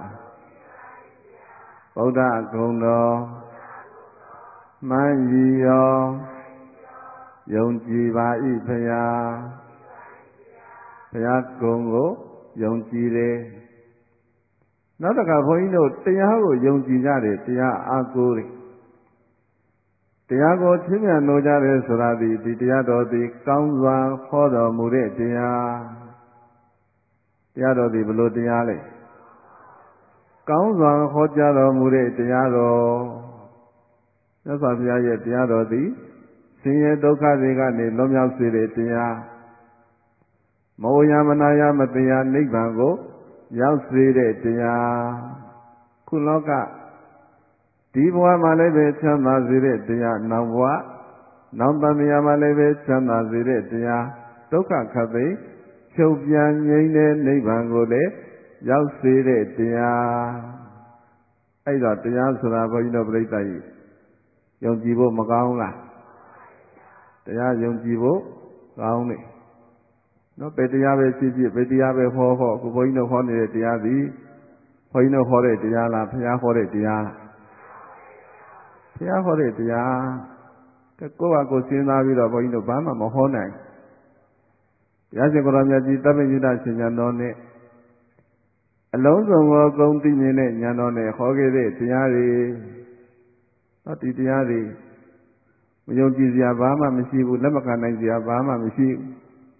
ဗုဒ္ဓဂုဏ်တော်မှန်ရည်ရောယုံကြည်ပါ၏ဘုရားဘုရားဂုဏ်ကိုယုံကြည်တယ်နောက်တစ်ခါဘုန်းကြီးတို့တရားကိုယုံကြည်ကြတယ်တရားအားကိုးတယ်တရားကိုချီးမြှောက်လို့ကြတယ်ဆိုတာဒီဒီတရားတော်ဒီကောင်းစွာဟောတော်မူတဲ့တရားတရားတော်ဒီဘလို့တရားလဲကောင်းစွာဟောကြားတော်မူတဲ့တရားတော်မြတ်စွာဘုရားရဲ့တရားတော်ဒီဆင်းရဲဒုက္ခတွေကနေလွတ်မြောက်စေတဲ့တရားမဝရမနာယမတရားနိဗ္ဗာန်ကိုရောက်စေတဲ့တရားခုလောကဒီဘဝမှာလည်းပဲချမ်းသာစေတဲ့တရားနောက်ဘဝနောက်တမယမှာလည်းပဲချမ်းသာစေတဲ့တရားဒုက္ခခတ်သိချုပ်ပြန်ငြိမ်းတဲ့နိဗ္ဗာန်ကိုလည်းရောက်စေတဲ့တရားအဲ့တော့တရားဆိုတာဘုန်းကြီးတို့ပြိဿကြီးယုံကြည်ဖို့မကောင်းလားတရားယုံကြည်ဖို့ကောင်းတယ်နော်ဘယ်တရားပဲဖြစ်ဖြစ်ဘယ်တရားပဲဟောဟောကိုဘုန်းကြီးတို့ဟောနေတဲ့တရားသည်ဘုန်းကြီးတို့ဟောတဲ့တရားလားဘုရားဟောတဲ့တရားဘုရားဟောတဲ့တရားကိုယ့်ဟာကိုယ်စဉ်းစားပြီးတော့ဘုန်းကြီးတို့ဘာမှမဟောနိုင်ဘုရားရှင်ကိုရောင်မြတ်ကြီးသဗ္ဗညုတရှင်ညာတော်နဲ့အလုံးစုံသောဂုဏ်သိမြင်တဲ့ညာတော်နဲ့ဟောခဲ့တဲ့တရားတွေဟောဒီတရားတွေမယုံကြည်စရာဘာမှမရှိဘူးလက်မခံနိုင်စရာဘာမှမရှိဘူး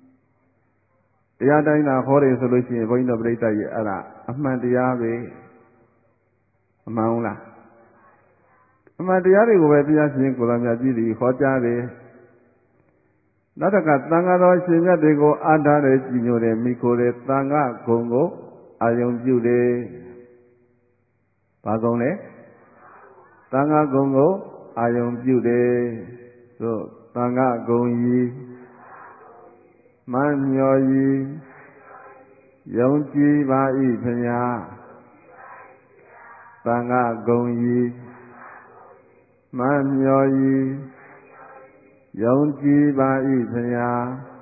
တရားတိုင်းသာဟောတယ်ဆိုလို့ရှိရင်ဘုန်းကြီးတို့ပြိဿရဲ့အဲ့ဒါအမှန်တရားပဲအမှန်ဟုတ်လားအမှန်တရားတွေကိုပဲတရားရှင်ကိုယ်တော်မြတ်ကြီးတွေဟောကြားတယ်နောက်တစ်ခါသံဃာတော်ရှင်မြတ်တွေကိုအားထားတယ်ကြည်ညိုတယ်မိခိုတယ်သံဃာဂုံကိုအာယုံပြုတယ်ဘာဂုံလဲသံဃာဂုံကိုအာယုံပြုတယ်သို့သံဃာဂုံဤမန်းမျောဤယုံကြည်ပါ၏ဖျားသံဃာဂုံဤမန်းမျောဤယုံကြည်ပါ၏ဖျား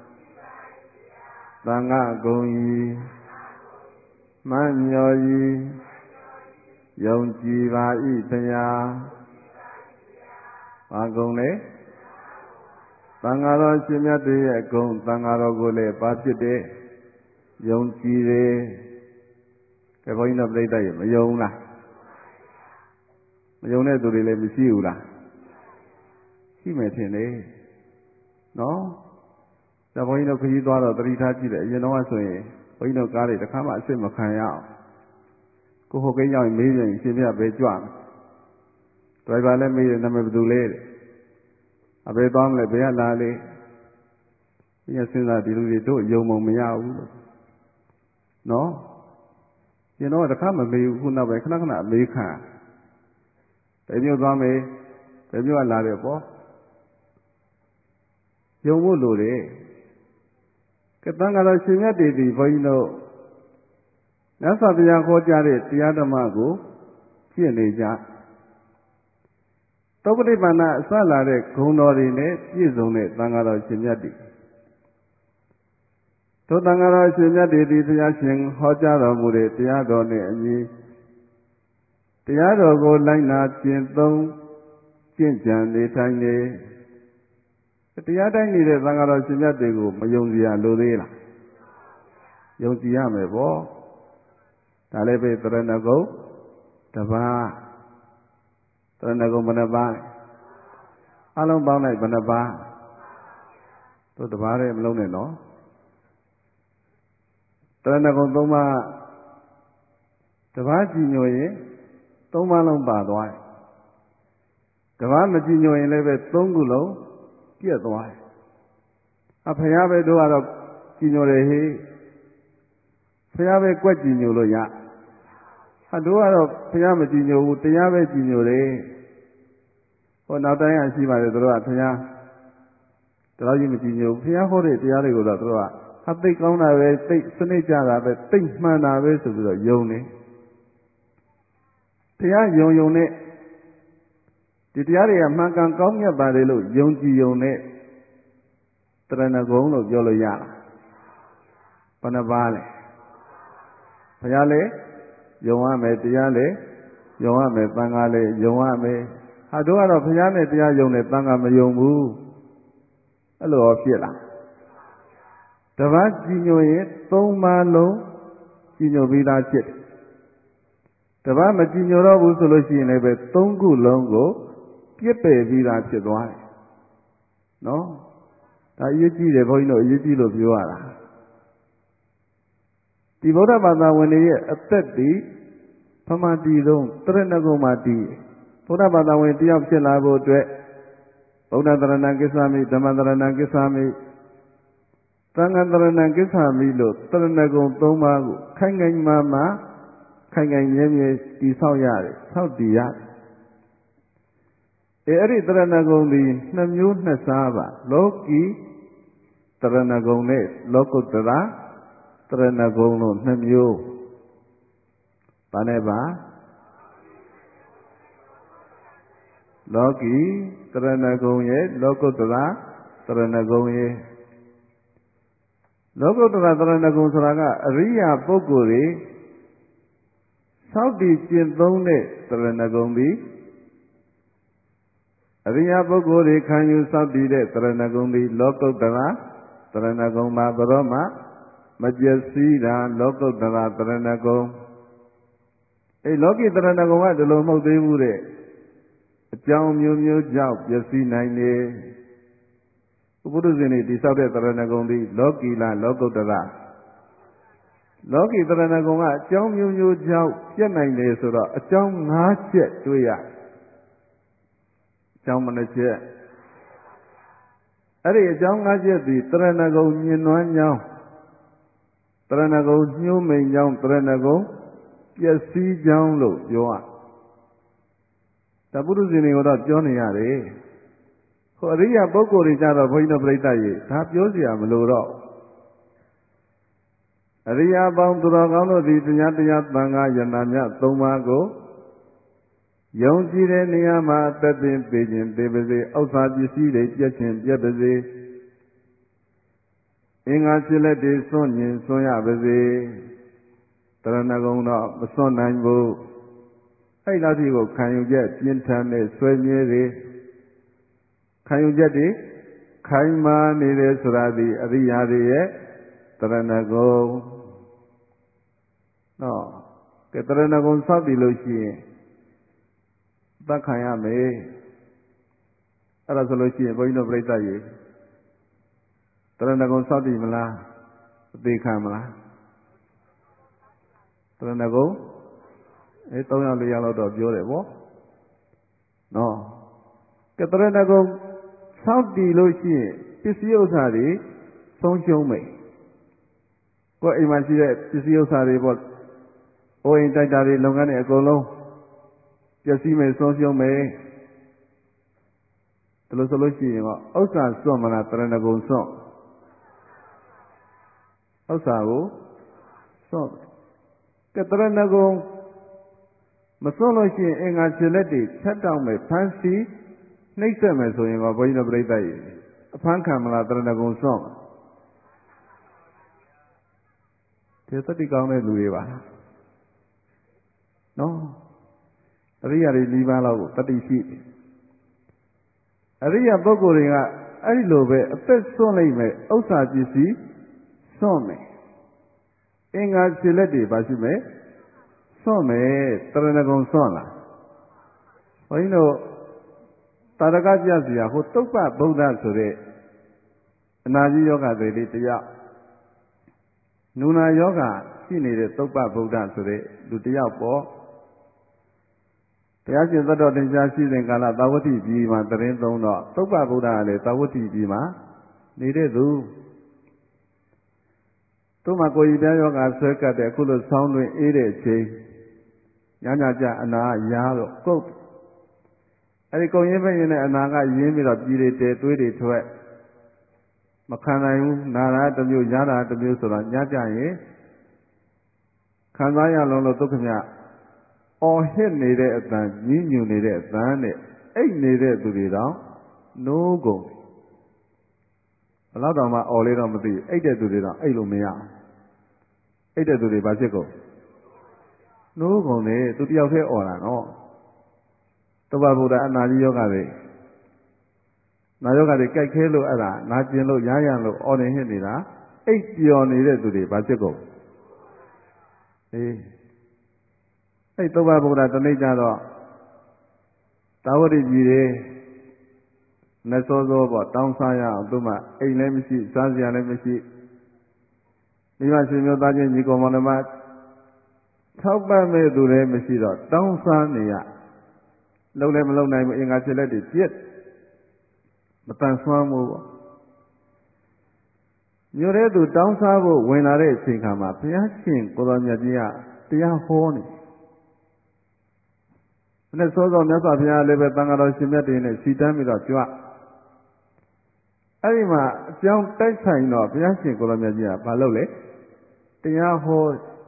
သံဃာဂုံဤမန်းမျောဤယုံကြည်ပါ၏ဖျားဘာဂုံလဲသံဃာတော်ရှင်မြတ်တွေရဲ့ဂုံသံဃာတော်ကိုလည်းပါဖြစ်တဲ့ယုံကြည်တယ်ကဲဘုန်းကြီးတို့ပြိဿရဲ့မယုံလားမယုံတဲ့သူတွေလည်းမရှိဘူးလားရှိမယ်ထင်တယ်နော်ဒါဘုန်းကြီးတို့ခရီးသွားတော့သတိထားကြည့်တယ်အရင်တော့ဆိုရင်ဘုန်းကြီးတို့ကားတွေတစ်ခါမှအစ်စ်မခံရအောင်ကိုဟိုကိန်းရောက်ရင်မေးရင်ရှင်ပြပဲကြွမယ်ဒရိုင်ဘာလည်းမေးတယ်နာမည်ဘယ်သူလဲတဲ့အဘယ်သွားမလဲဘယ်ကလာလဲဒီကစဉ်းစားဒီလူတွေတို့ယုံမုံမရဘူးလို့နော်ကျွန်တော်ကတစ်ခါမမေးဘူးခုနောက်ပဲခဏခဏအမေးခံဘယ်မျိုးသွားမေးဘယ်မျိုးကလာတယ်ပေါ့ယုံဖို့လိုတယ်ကတန်ဃာတော်ရှင်မြတ်တွေဒီဘုန်းကြီးတို့မြတ်စွာဘုရားခေါ်ကြားတဲ့တရားဓမ္မကိုရှင်းနေကြသုပ္ပတိပန္နအစလာတဲ့ဂုဏ်တော်တွေနဲ့ပြည့်စုံတဲ့သံဃာတော်ရှင်မြတ်တွေထိုသံဃာတော်ရှင်မြတ်တွေဒီတရားရှင်ဟောကြားတော်မူတဲ့တရားတော်နဲ့အညီတရားတော်ကိုလိုက်နာကျင့်သုံးကျင့်ကြံနေထိုင်နေတရားတိုင်းနေတဲ့သံဃာတော်ရှင်မြတ်တွေကိုမယုံကြည်ရလို့သေးလားယုံကြည်ရမယ်ပေါ့ဒါလည်းပဲသရဏဂုံတပါးသရဏဂုံဘယ်နှပါးအလုံးပေါင်းလိုက်ဘယ်နှပါးတို့တပါးတည်းမလုံးနဲ့နော်သရဏဂုံသုံးပါးတပါးကြည်ညိုရင်သုံးပါးလုံးပါသွားတယ်တပါးမကြည်ညိုရင်လည်းပဲသုံးခုလုံးပြည့်သွားတယ်အဖရာပဲတို့ကတော့ကြည်ညိုတယ်ဟေးဖရာပဲကွက်ကြည်ညိုလို့ရအတို့ကတော့ဖရာမကြည်ညိုဘူးတရားပဲကြည်ညိုတယ်ဟောနောက်တိုင်းကရှိပါတယ်တို့ကဖရာတရားကြီးမကြည်ညိုဘူးဖရာဟောတဲ့တရားတွေကိုတော့တို့ကအသိကောင်းတာပဲသိစနစ်ကြတာပဲသိမှန်တာပဲဆိုပြီးတော့ယုံနေတရားယုံယုံနဲ့ဒီတရားတွေကမှန်ကန်ကောင်းမြတ်ပါတယ်လို့ယုံကြည်ယုံနဲ့တရဏဂုံလို့ပြောလို့ရလားဘယ်နှပါးလဲဘုရားလေယုံရမယ်တရားလေယုံရမယ်သံဃာလေယုံရမယ်ဟာတို့ကတော့ဘုရားနဲ့တရားယုံနဲ့သံဃာမယုံဘူးအဲ့လိုရောဖြစ်လားတပတ်ကြည်ညိုရင်သုံးပါးလုံးကြည်ညိုပြီးသားဖြစ်တယ်တပတ်မကြည်ညိုတော့ဘူးဆိုလို့ရှိရင်လည်းပဲသုံးခုလုံးကိုပြစ်ပယ်ပြီးသားဖြစ်သွားတယ်နော်ဒါအရေးကြီးတယ်ဘုန်းကြီးတို့အရေးကြီးလို့ပြောရတာဒီဗုဒ္ဓဘာသာဝင်တွေရဲ့အသက်ဒီဖမတီတော့တရဏဂုံမှာတည်ဗုဒ္ဓဘာသာဝင်တယောက်ဖြစ်လာဖို့အတွက်ဗုဒ္ဓတရဏကိစ္ဆာမိဓမ္မတရဏကိစ္ဆာမိသံဃာတရဏကိစ္ဆာမိလို့တရဏဂုံသုံးပါးကိုခိုင်ခိုင်မာမာခိုင်ခိုင်မြဲမြဲတည်ဆောက်ရတယ်ဆောက်တည်ရတယ်အဲအဲ့ဒီတရဏဂုံဒီနှစ်မျိုးနှစ်စားပါလောကီတရဏဂုံနဲ့လောကုတ္တရာတရဏဂုံလို့နှစ်မျိုးဘာနဲ့ပါလောကီတရဏဂုံရဲ့လောကုတ္တရာတရဏဂုံရဲ့လောကုတ္တရာတရဏဂုံဆိုတာကအရိယာပုဂ္ဂိုလ်တွေစောင့်တည်ကျင့်သုံးတဲ့တရဏဂုံသည်အရိယာပုဂ္ဂိုလ်တွေခံယူစောင့်တည်တဲ့တရဏဂုံသည်လောကုတ္တရာတရဏဂုံမှာဘရောမှမပျက်စီးတာလောကုတ္တရာတရဏဂုံအဲလောကီတရဏဂုံကဒီလိုမဟုတ်သေးဘူးတဲ့အကြောင်းမျိုးမျိုးကြောင့်ပျက်စီးနိုင်တယ်ဘုဒ္ဓဇင်တွေတိဆောက်တဲ့တရဏဂုံသည်လောကီလားလောကုတ္တရာလောကီတရဏဂုံကအကြောင်းမျိုးမျိုးကြောင့်ပြတ်နိုင်တယ်ဆိုတော့အကြောင်း၅ချက်တွေ့ရအကြောင်းမနှချက်အဲ့ဒီအကြောင်း၅ချက်သည်တရဏဂုံညင်နွမ်းကြောင်းတရဏဂုံညှိုးမိန်ကြောင်းတရဏဂုံပျက်စီးကြောင်းလို့ပြောရဒါပုရုဇဉ်တွေကိုတော့ပြောနေရတယ်ဟိုအရိယာပုဂ္ဂိုလ်တွေကြတော့ဘုန်းကြီးတို့ပြိဿရေဒါပြောစရာမလိုတော့အရိယာပေါင်းသူတော်ကောင်းတို့သည်တရားတရားသံဃာယန္တာမြတ်သုံးပါးကိုယုံကြည်တဲ့နေရာမှာအသက်သင်ပေးခြင်းပေးပါစေဥစ္စာပစ္စည်းတွေပြည့်ခြင်းပြည့်ပါစေအင်္ဂါစိလက်တွေစွန့်ညင်စွန့်ရပါစေတရဏဂုံတော့မစွန့်နိုင်ဘူးအဲ့လောက်ဒီကိုခံယူချက်ပြင်းထန်တဲ့ဆွေမြဲတွေခံယူချက်တွေခိုင်မာနေတယ်ဆိုတာဒီအရိယာတွေရဲ့တရဏဂုံနော်ကဲတရဏဂုံဆောက်တည်လို့ရှိရင်သတ်ခံရမယ်အဲ့ဒါဆိုလို့ရှိရင်ဘုန်းကြီးတို့ပြိဿရေတရဏဂုံဆောက်တည်မလားအသေးခံမလားတရဏဂုံအဲ၃ယောက်၄ယောက်လောက်တော့ပြောတယ်ဗောနော်ကဲတရဏဂုံဆောက်တည်လို့ရှိရင်ပစ္စည်းဥစ္စာတွေဆုံးရှုံးမယ်ကိုယ်အိမ်မှာရှိတဲ့ပစ္စည်းဥစ္စာတွေပေါ့အိုးအိမ်တိုက်တာတွေလုပ်ငန်းတွေအကုန်လုံးပျက်စီးမယ်ဆုံးရှုံးမယ်ဒါလို့ဆိုလို့ရှိရင်တော့ဥစ္စာစွန့်မလားတရဏဂုံစွန့်ဥစ္စာကိုစွန့်ကဲတရဏဂုံမစွန့်လို့ရှိရင်အင်္ဂါခြေလက်တွေဖြတ်တောက်မယ်ဖမ်းဆီးနှိပ်စက်မယ်ဆိုရင်တော့ဘုန်းကြီးတို့ပြိဿရေအဖမ်းခံမလားတရဏဂုံစွန့်ဒီသတိကောင်းတဲ့လူတွေပါနော်အရိယာတွေ၄ပါးလောက်ကိုတတိရှိအရိယာပုဂ္ဂိုလ်တွေကအဲ့ဒီလိုပဲအသက်စွန့်လိုက်မယ်ဥစ္စာပစ္စည်းစွန့်မယ်အင်္ဂါခြေလက်တွေပါရှိမယ်စွန့်မယ်တရဏဂုံစွန့်လားဘုန်းကြီးတို့တာရကပြစရာဟိုတုပ္ပဗုဒ္ဓဆိုတဲ့အနာကြီးယောဂတွေလေးတရားနုနာယောဂရှိနေတဲ့တုပ္ပဗုဒ္ဓဆိုတဲ့လူတယောက်ပေါ့တရားရှင်သတ္တတင်ရှားရှိစဉ်ကာလသာဝတိပြည်မှာတရင်သုံးတော့တုပ္ပဗုဒ္ဓကလည်းသာဝတိပြည်မှာနေတဲ့သူသူ့မှာကိုယ်ရည်ပြားယောဂဆွဲကပ်တဲ့အခုလိုဆောင်းတွင်အေးတဲ့အချိန်ညညကြအနာရာတော့ကုတ်အဲ့ဒီကုံရင်းပဲရင်နဲ့အနာကရင်းပြီးတော့ပြည်တွေတဲသွေးတွေထွက်မခံနိုင်ဘူးနာတာတစ်မျိုးရတာတစ်မျိုးဆိုတော့ညကြရင်ခံစားရလုံးလို့ဒုက္ခမြအော်ဟစ်နေတဲ့အတန်ညှဉ်းညူနေတဲ့အတန်နဲ့အိတ်နေတဲ့သူတွေတော့နိုးကုန်ဘယ်တော့မှအော်လေးတော့မသိဘူးအိတ်တဲ့သူတွေတော့အိတ်လို့မရအောင်အိတ်တဲ့သူတွေဘာဖြစ်ကုန်နိုးကုန်တယ်သူတယောက်တည်းအော်တာနော်တုပ္ပဗုဒ္ဓအနာကြီးယောဂတွေနာယောဂတွေကြိုက်ခဲလို့အဲ့ဒါနာကျင်လို့ရရလို့အော်နေဟစ်နေတာအိတ်ပျော်နေတဲ့သူတွေဘာဖြစ်ကုန်အေးအဲ့တုပ္ပဗုဒ္ဓတနေ့ကျတော့သာဝတိပြည်တွေနဲ့စောစောပေါ့တောင်းစားရအောင်သူမှအိမ်လည်းမရှိစားစရာလည်းမရှိမိမရှင်မျိုးသားချင်းညီကောင်မောင်နှမထောက်ပံ့မဲ့သူလည်းမရှိတော့တောင်းစားနေရလုံးလည်းမလုံးနိုင်ဘူးအင်္ဂါခြေလက်တွေပြက်မတန်ဆွမ်းဘူးပေါ့မြို့ထဲသူတောင်းစားဖို့ဝင်လာတဲ့အချိန်ခါမှာဘုရားရှင်ကိုတော်မြတ်ကြီးကတရားဟောနေနဲ့စောစောမြတ်စွာဘုရားလည်းပဲသံဃာတော်ရှင်မြတ်တွေနဲ့စီတန်းပြီးတော့ကြွအဲ့ဒီမှာအကြောင်းတိုက်ဆိုင်တော့ဘုရားရှင်ကိုတော်မြတ်ကြီးကဘာလုပ်လဲတရားဟော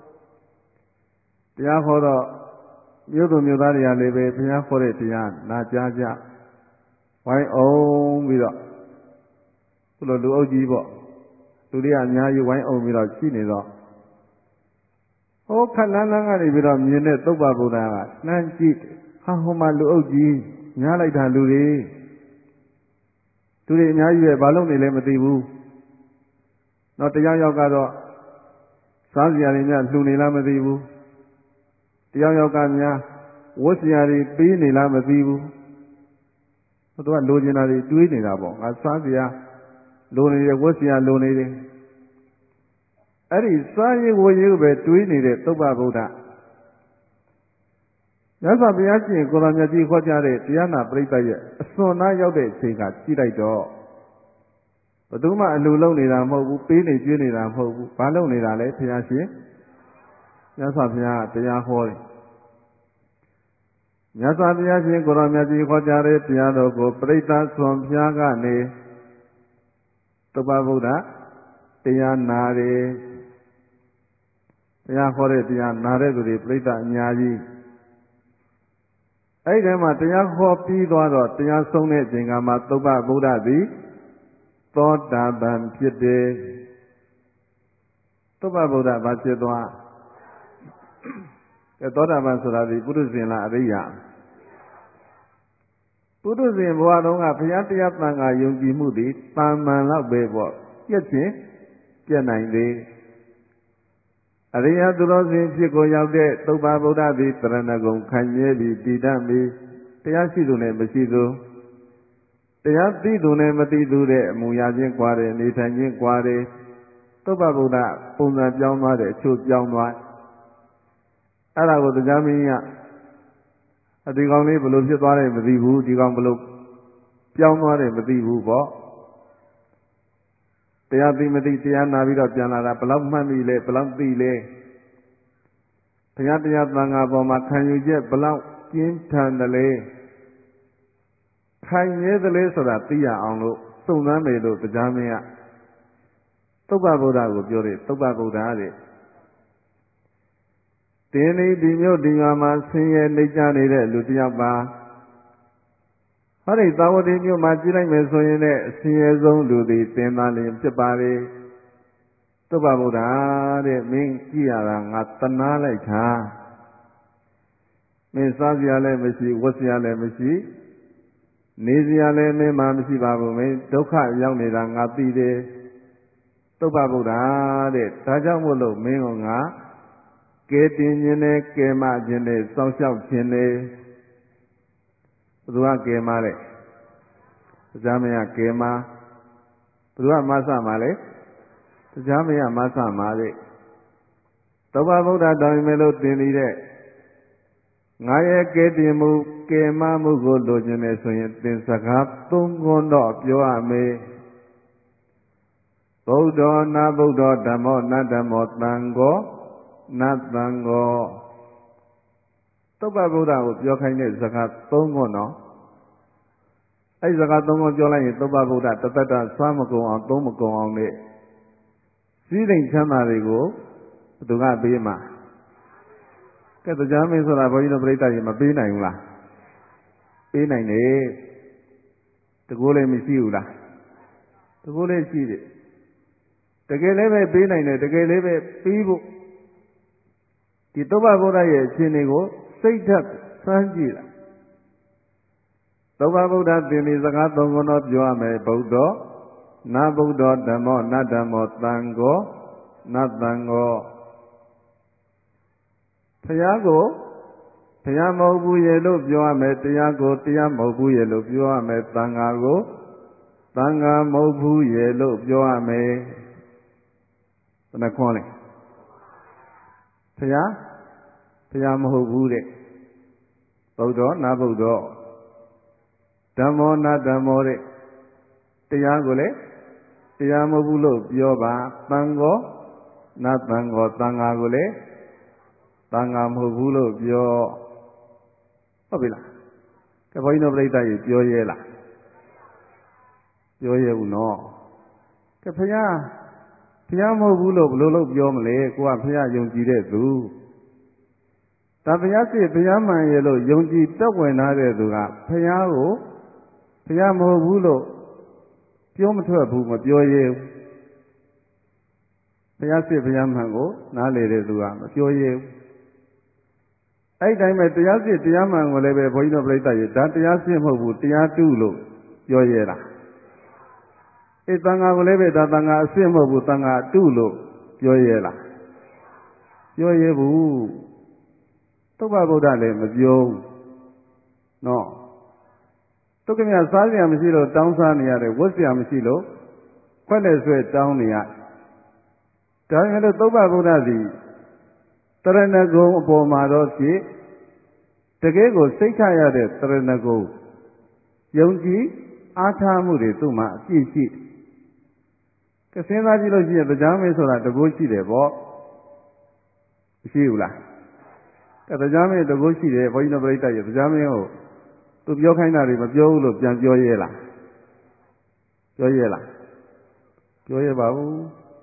တရားဟောတော့မြို့သူမြို့သားတွေကလည်းပဲဘုရားဟောတဲ့တရားနာကြားကြဝိုင်းအောင်ပြီးတော့ဘုလိုလူအုပ်ကြီးပေါ့သူတွေကအများကြီးဝိုင်းအောင်ပြီးတော့ရှိနေတော့ဟောခက်လန်းလန်းကနေပြီးတော့မြင်တဲ့သုဘဗုဒ္ဓကနှမ်းကြည့်ဟာဟိုမှာလူအုပ်ကြီးညားလိုက်တာလူတွေသူတွေအများကြီးပဲဘာလို့နေလဲမသိဘူးတော့တရားရောက်ကတော့စားစရာတွေများလှူနေလားမသိဘူးတရားရောက်ကများဝတ်စရာတွေပေးနေလားမသိဘူးသူကလိုချင်တာတွေတွေးနေတာပေါ့ငါစားစရာလိုနေတယ်ဝတ်စရာလိုနေတယ်အဲ့ဒီစားရည်ဝတ်ရည်ပဲတွေးနေတဲ့သုဘဗုဒ္ဓမြတ်စွာဘုရားရှင်ကိုရောင်မြတ်ကြီးဟောကြားတဲ့တရားနာပရိသတ်ရဲ့အစွန်နာရောက်တဲ့အချိန်ကကြည့်လိုက်တော့ဘယ်သူမှအလိုလုံးနေတာမဟုတ်ဘူးပေးနေကျွေးနေတာမဟုတ်ဘူးဘာလုပ်နေတာလဲဘုရားရှင်မြတ်စွာဘုရားတရားဟောတယ်မြတ်စွာဘုရားရှင်ကိုရောင်မြတ်ကြီးဟောကြားတဲ့တရားတော်ကိုပရိသတ်ဆွန်ဖျားကနေသုဘဗုဒ္ဓတရားနာတယ်တရားဟောတဲ့တရားနာတဲ့သူတွေပရိသတ်အများကြီးအဲ့ဒီမှာတရားဟောပြီးသွားတော့တရားဆုံးတဲ့အချိန်ကမှသုဘဗုဒ္ဓသည်သောတာပန်ဖြစ်တယ်သုဘဗုဒ္ဓဘာဖြစ်သွားကဲသောတာပန်ဆိုတာဒီပုရုဇဉ်လားအရိယာပုရုဇဉ်ဘဝတုန်းကဘုရားတရားသံဃာယုံကြည်မှုသည်တန်မှန်လောက်ပဲပေါ့ပြည့်ချင်းပြည့်နိုင်သေးအရိယသူတော်စင်ဖြစ်ကိုရောက်တဲ့သုဘဗုဒ္ဓသည်တရဏဂုံခိုင်မြဲပြီးတည်တတ်ပြီးတရားရှိသူနဲ့မရှိသူတရားသိသူနဲ့မသိသူတဲ့အမူအရာချင်းကွာတယ်နေထိုင်ချင်းကွာတယ်သုဘဗုဒ္ဓပုံစံပြောင်းသွားတယ်အချို့ပြောင်းသွားအဲ့ဒါကိုတရားမင်းကြီးကအဒီကောင်လေးဘယ်လိုဖြစ်သွားတယ်မသိဘူးဒီကောင်ဘယ်လိုပြောင်းသွားတယ်မသိဘူးပေါ့တရားသိမသိတရားနာပြီးတော့ပြန်လာတာဘယ်လောက်မှတ်မိလဲဘယ်လောက်သိလဲဘုရားတရားသံဃာပေါ်မှာခံယူချက်ဘယ်လောက်ကျင်းထန်တယ်လဲခိုင်ရဲတယ်လဲဆိုတာသိရအောင်လို့စုံစမ်းမယ်လို့တရားမင်းကသုဘဗုဒ္ဓကိုပြောတယ်သုဘဗုဒ္ဓတဲ့တင်းဒီဒီမျိုးဒီရွာမှာဆင်းရဲနှိမ့်ချနေတဲ့လူတစ်ယောက်ပါဟောဒီသာဝတိမျိုးမှာကြည့်လိုက်မယ်ဆိုရင်လည်းအဆင်းရဲဆုံးလူသည်တင်သားလျင်ဖြစ်ပါလေသုဘဗုဒ္ဓတဲ့မင်းကြည့်ရတာငါတနာလိုက်တာမင်းစားစရာလည်းမရှိဝတ်စရာလည်းမရှိနေစရာလည်းမင်းမှမရှိပါဘူးမင်းဒုက္ခရောက်နေတာငါသိတယ်သုဘဗုဒ္ဓတဲ့ဒါကြောင့်မို့လို့မင်းကငါကဲတင်ခြင်းနဲ့ကဲမခြင်းနဲ့စောင့်ရှောက်ခြင်းနဲ့ဘုရားကဲမတဲ့တရားမရကဲမဘုရားမဆမှာလေတရားမရမဆမှာတဲ့သုဘဗုဒ္ဓတောင်းမယ်လို့တင်နေတဲ့ငါရဲ့ကဲတင်မှုကဲမမှုကိုလိုချင်တယ်ဆိုရင်သင်စကားသုံးခွန်းတော့ပြောရမယ်ဗုဒ္ဓောနာဗုဒ္ဓောဓမ္မောနဓမ္မောသံဃောနတ်သံဃောသုဘဗုဒ္ဓကိုပြောခိုင်းတဲ့စကားသုံးခွန်းနော်အဲ့ဒီစကားသုံးခွန်းပြောလိုက်ရင်သုဘဗုဒ္ဓတသက်တာဆွမ်းမကုန်အောင်သုံးမကုန်အောင်နဲ့စည်းစိမ်ချမ်းသာတွေကိုဘသူကပေးမှာကဲတရားမင်းဆိုတာဘုန်းကြီးတို့ပြိဿကြီးမပေးနိုင်ဘူးလားပေးနိုင်တယ်တကူလည်းမရှိဘူးလားတကူလည်းရှိတယ်တကယ်လည်းပဲပေးနိုင်တယ်တကယ်လည်းပဲပြီးဖို့ဒီသုဘဗုဒ္ဓရဲ့အရှင်တွေကိုစိတ်ဓာတ်စမ်းကြည့်လာသုဘဗုဒ္ဓသင်္ဒီစကားသုံးခုတော့ပြောရမယ်ဗုဒ္ဓောနာဗုဒ္ဓောဓမ္မောနဓမ္မောသံဃောနတ်သံဃောဘုရားကိုဘုရားမဟုတ်ဘူးရဲ့လို့ပြောရမယ်တရားကိုတရားမဟုတ်ဘူးရဲ့လို့ပြောရမယ်သံဃာကိုသံဃာမဟုတ်ဘူးရဲ့လို့ပြောရမယ်ဘယ်နှခွန်းလဲဘုရားဘုရားမဟုတ်ဘူးတဲ့ဗုဒ္ဓောနာဗုဒ္ဓောဓမ္မောနာဓမ္မောတဲ့တရားကိုလည်းတရားမဟုတ်ဘူးလို့ပြောပါသံဃောနာသံဃောသံဃာကိုလည်းသံဃာမဟုတ်ဘူးလို့ပြောဟုတ်ပြီလားကဲဘုန်းကြီးတို့ပြိဿကြီးပြောရဲလားပြောရဲဘူးနော်ကဲဘုရားဘုရားမဟုတ်ဘူးလို့ဘယ်လိုလုပ်ပြောမလဲကိုကဘုရားယုံကြည်တဲ့သူဒါဘုရားရှိဘုရားမှန်ရဲ့လို့ယုံကြည်တက်ဝင်လာတဲ့သူကဘုရားကိုဘုရားမဟုတ်ဘူးလို့ပြောမထွက်ဘူးမပြောရဲဘူးဘုရားစစ်ဘုရားမှန်ကိုနားလေတဲ့သူကမပြောရဲဘူးအဲ့တိုင်းပဲတရားစစ်တရားမှန်ကိုလည်းပဲဘုန်းကြီးတို့ပြိဿရေဒါတရားစစ်မဟုတ်ဘူးတရားတုလို့ပြောရဲတာအေးသံဃာကိုလည်းပဲဒါသံဃာအစစ်မဟုတ်ဘူးသံဃာတုလို့ပြောရဲလားပြောရဲဘူးသုဘဗုဒ္ဓလည်းမပြောဘူးနော်တုတ်ကမြစားစရာမရှိလို့တောင်းစားနေရတယ်ဝတ်စရာမရှိလို့ခွက်လက်ဆွဲတောင်းနေရဒါပေမဲ့လို့သုဘဗုဒ္ဓသည်တရဏဂုံအပေါ်မှာတော့ဖြစ်တကယ်ကိုစိတ်ချရတဲ့တရဏဂုံယုံကြည်အားထားမှုတွေသူ့မှာအပြည့်ရှိကစင်းသားကြည့်လို့ရှိရင်တရားမင်းဆိုတာတကူရှိတယ်ပေါ့မရှိဘူးလားကတရားမင်းတကူရှိတယ်ဘုန်းကြီးတို့ပြိဿရဲ့တရားမင်းကိုသူပြောခိုင်းတာတွေမပြောဘူးလို့ပြန်ပြောရဲလားပြောရဲလားပြောရဲပါဘူး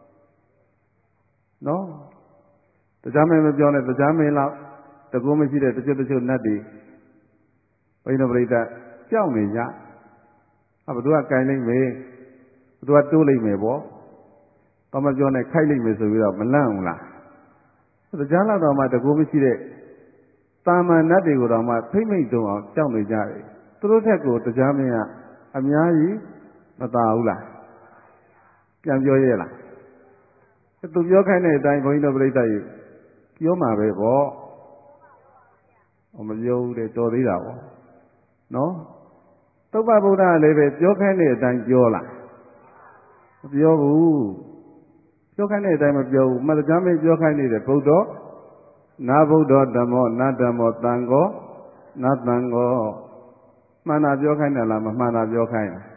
နော်တရားမင်းမပြောနဲ့တရားမင်းလောက်တကူမရှိတဲ့တချို့တချို့နတ်တွေဘုန်းကြီးတို့ပြိဿကြောက်နေကြအဘသူကကင်လိုက်မယ်ဘသူကတိုးလိုက်မယ်ပေါ့တော့မပြောနဲ့ခိုက်လိုက်မယ်ဆိုပြီးတော့မလန့်ဘူးလားတရားလောက်တော့မှတကူမရှိတဲ့တာမန်နတ်တွေကိုတော့မှဖိမ့်မိတ်တုံအောင်ကြောက်နေကြတယ်သူတို့ထက်ကိုတရားမင်းကအများကြီးမသာဘူးလားပြန်ပြောရဲလားသူပြောခိုင်းတဲ့အတိုင်းဘုန်းကြီးတို့ပြိဿကြီးပြောမှာပဲပေါ့ဟောမပြောဘူးတဲ့တော်သေးတာပေါ့နော်သုဘဗုဒ္ဓကလည်းပဲပြောခိုင်းတဲ့အတိုင်းပြောလားမပြောဘူးပြောခိုင်းတဲ့အတိုင်းမပြောဘူးမတရားမင်းပြောခိုင်းနေတဲ့ဘုဒ္ဓနာဗုဒ္ဓဓမ္မောနာဓမ္မောတန်ကောနာတန်ကောမှန်တာပြောခိုင်းတယ်လားမမှန်တာပြောခိုင်းလား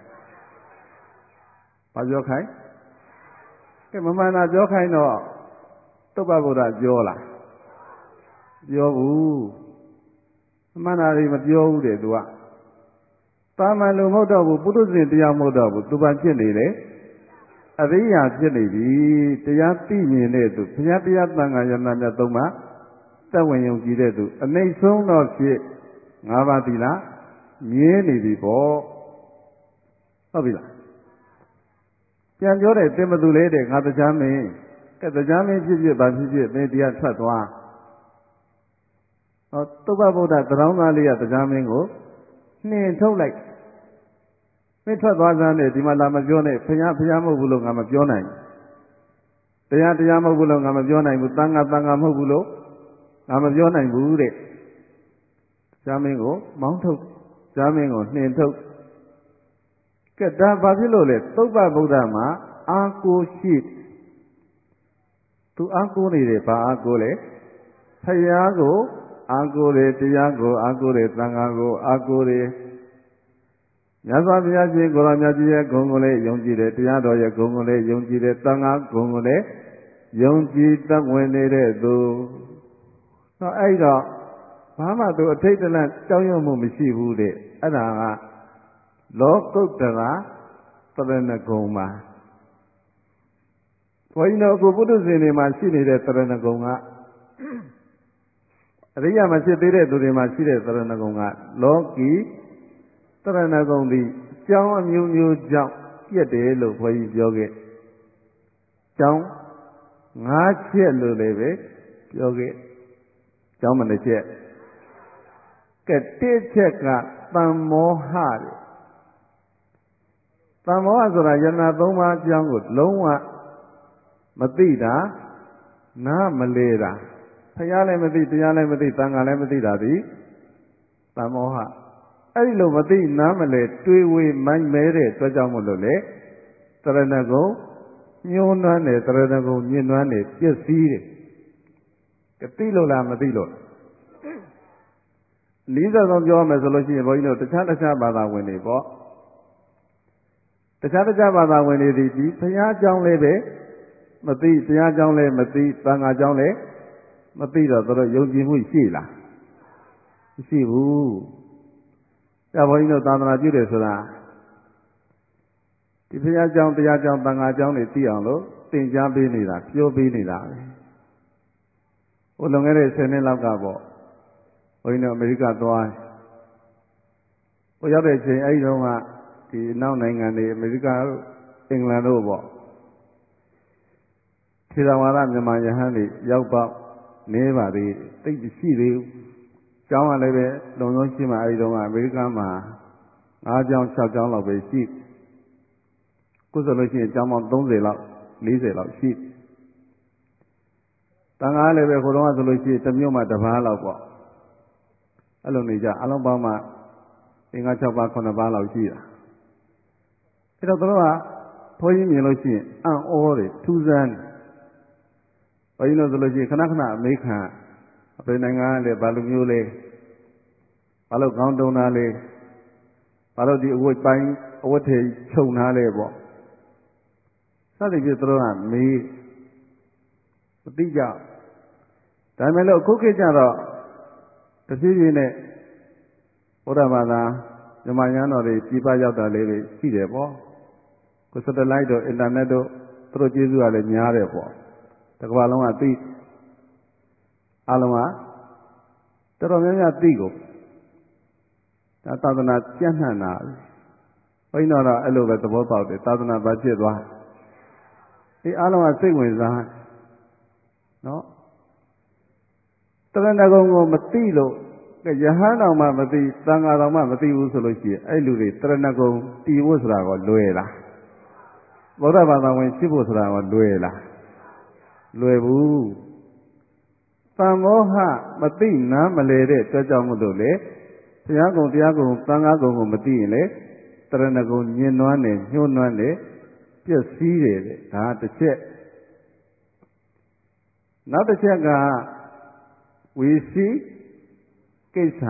ဘာပြောခိုင်းကဲမမှန်တာပြောခိုင်းတော့သုဘဗုဒ္ဓပြောလားပြောဘူးအမှန်တာတွေမပြောဘူးတဲ့သူကတာမန်လူမဟုတ်တော့ဘူးပုထုဇဉ်တရားမဟုတ်တော့ဘူးသူဘာဖြစ်နေလဲအရိယာဖြစ်နေပြီတရားသိမြင်တဲ့သူဘုရားတရားသံဃာယန္တာမြတ်သုံးပါသက်ဝင်ယုံကြည်တဲ့သူအနိစ္စဆုံးတော့ဖြစ်ငါးပါးသီလမြင်နေပြီပေါ့ဟုတ်ပြီလားပြန်ပြောတဲ့တင်မသူလေးတဲ့ငါတရားမင်းကဲတရားမင်းဖြစ်ဖြစ်ဗာဖြစ်ဖြစ်မင်းတရားထွက်သွားဟောသုဘဗုဒ္ဓသရောင်းသားလေးကတရားမင်းကိုနှင်ထုတ်လိုက်မင်းထွက်သွားစမ်းနဲ့ဒီမှာလာမပြောနဲ့ဘုရားဘုရားမဟုတ်ဘူးလို့ငါမပြောနိုင်ဘူးတရားတရားမဟုတ်ဘူးလို့ငါမပြောနိုင်ဘူးသံဃာသံဃာမဟုတ်ဘူးလို့ငါမပြောနိုင်ဘူးတဲ့တရားမင်းကိုမောင်းထုတ်တရားမင်းကိုနှင်ထုတ်ကဲဒါဘာဖြစ်လို့လဲသုဘဗုဒ္ဓမှာအာကိုရှိသူအာကိုနေတယ်ဘာအာကိုလဲဘုရားကိုအာကိုတယ်တရားကိုအာကိုတယ်သံဃာကိုအာကိုတယ်မြတ်စွာဘုရားရှင်ကိုရောင်မြတ်ကြီးရဲ့ဂုဏ်ကိုလည်းယုံကြည်တယ်တရားတော်ရဲ့ဂုဏ်ကိုလည်းယုံကြည်တယ်သံဃာဂုဏ်ကိုလည်းယုံကြည်သက်ဝင်နေတဲ့သူတော့အဲ့တော့ဘာမှသူအထိတ်တလန့်ကြောက်ရွံ့မှုမရှိဘူးတဲ့အဲ့ဒါကလောကုတ္တရာပရဏဂုံမှာဘုန်းကြီးတို့အခုပုထုဇဉ်တွေမှာရှိနေတဲ့ပရဏဂုံကအရိယာမဖြစ်သေးတဲ့သူတွေမှာရှိတဲ့ပရဏဂုံကလောကီတရဏဂုံသည်ကြောင်းအမျိုးမျိုးကြောင့်ပြည့်တယ်လို့ဘုန်းကြီးပြောခဲ့ကြောင်းငါးချက်လို့လည်းပဲပြောခဲ့ကြောင်းမတစ်ချက်ကဲတစ်ချက်ကတမ္မောဟတဲ့တမ္မောဟဆိုတာယန္နာသုံးပါးအကြောင်းကိုလုံးဝမသိတာနားမလဲတာဘုရားလည်းမသိတရားလည်းမသိသံဃာလည်းမသိတာဒီတမ္မောဟအဲ့ဒီလိုမသိနားမလဲတွေးဝေမိုက်မဲတဲ့အတွက်ကြောင့်မို့လို့လေတရဏဂုံညှိုးနှွမ်းတယ်တရဏဂုံညှဉ်းနှွမ်းတယ်ပြည့်စည်တယ်ကသိလို့လားမသိလို့နီးစပ်ဆုံးပြောမယ်ဆိုလို့ရှိရင်ဘုန်းကြီးတို့တခြားတခြားဘာသာဝင်တွေပေါ့တခြားတခြားဘာသာဝင်တွေဒီဘုရားကျောင်းလေးပဲမသိတရားကျောင်းလည်းမသိသံဃာကျောင်းလည်းမသိတော့သူတို့ယုံကြည်မှုရှိလားမရှိဘူးဒါဘုန်းကြီးတို့သာသနာပြုတယ်ဆိုတာဒီဘုရားကျောင်းတရားကျောင်းသံဃာကျောင်းတွေသိအောင်လို့သင်ကြားပေးနေတာပြောပေးနေတာပဲဟိုလွန်ခဲ့တဲ့ဆယ်နှစ်လောက်ကပေါ့ဘုန်းကြီးတို့အမေရိကသွားဟိုရောက်တဲ့အချိန်အဲဒီတုန်းကဒီနောက်နိုင်ငံတွေအမေရိကတို့အင်္ဂလန်တို့ပေါ့ထေရဝါဒမြန်မာယဟန်တွေရောက်ပေါက်နေပါသေးတိတ်ရှိသေးဘူးကျောင်းကလည်းပဲလုံဆုံးရှိမှအဲဒီတုန်းကအမေရိကန်မှာ၅ကျောင်း၆ကျောင်းလောက်ပဲရှိခုဆိုလို့ရှိရင်ကျောင်းပေါင်း၃၀လောက်၄၀လောက်ရှိတန်ခါလည်းပဲခုတုန်းကဆိုလို့ရှိရင်တစ်မြို့မှတစ်ပါးလောက်ပေါ့အဲ့လိုနေကြအလုံးပေါင်းမှ၅၆ပါး9ပါးလောက်ရှိတာအဲ့တော့တို့ကဘုန်းကြီးမြင်လို့ရှိရင်အံ့ဩတယ်ထူးဆန်းဘုန်းကြီးတို့ဆိုလို့ရှိရင်ခဏခဏအမေခံအပေနိုင်ငံကလည်းဘာလိုမျိုးလဲဘာလို့ကောင်းတုံးသားလဲဘာလို့ဒီအဝတ်ပိုင်းအဝတ်ထေခြုံထားလဲပေါ့စသဖြင့်တို့ကမေးမသိကြဒါပေမဲ့လို့အခုခေတ်ကျတော့တဖြည်းဖြည်းနဲ့ဘုရားဘာသာမြန်မာရဟန်းတော်တွေပြပရောက်တာလေးတွေရှိတယ်ပေါ့ကိုစတလိုက်တို့အင်တာနက်တို့သူတို့ကျေးဇူးကလည်းများတယ်ပေါ့တကမ္ဘာလုံးကသိအလုံးကတော်တော်များများသိကိုဒါသာသနာပြန့်နှံ့တာဘုန်းတော်တော့အဲ့လိုပဲသဘောပေါက်တယ်သာသနာဘာဖြစ်သွားဒီအလုံးကစိတ်ဝင်စားနော်တရဏဂုံကိုမသိလို့ယဟန်တော်မှမသိသံဃာတော်မှမသိဘူးဆိုလို့ရှိရင်အဲ့လူတွေတရဏဂုံတည်ဖို့ဆိုတာကလွယ်လားဗုဒ္ဓဘာသာဝင်ဖြစ်ဖို့ဆိုတာကလွယ်လားလွယ်ဘူးသံမောဟမသိနားမလဲတဲ့အတွက်ကြောင့်မို့လို့လေဘုရားကုံတရားကုံသံဃာကုံကိုမသိရင်လေတရဏဂုံညင်နွမ်းတယ်ညှိုးနွမ်းတယ်ပျက်စီးတယ်တဲ့ဒါတစ်ချက်နောက်တစ်ချက်ကဝီစီကိစ္စ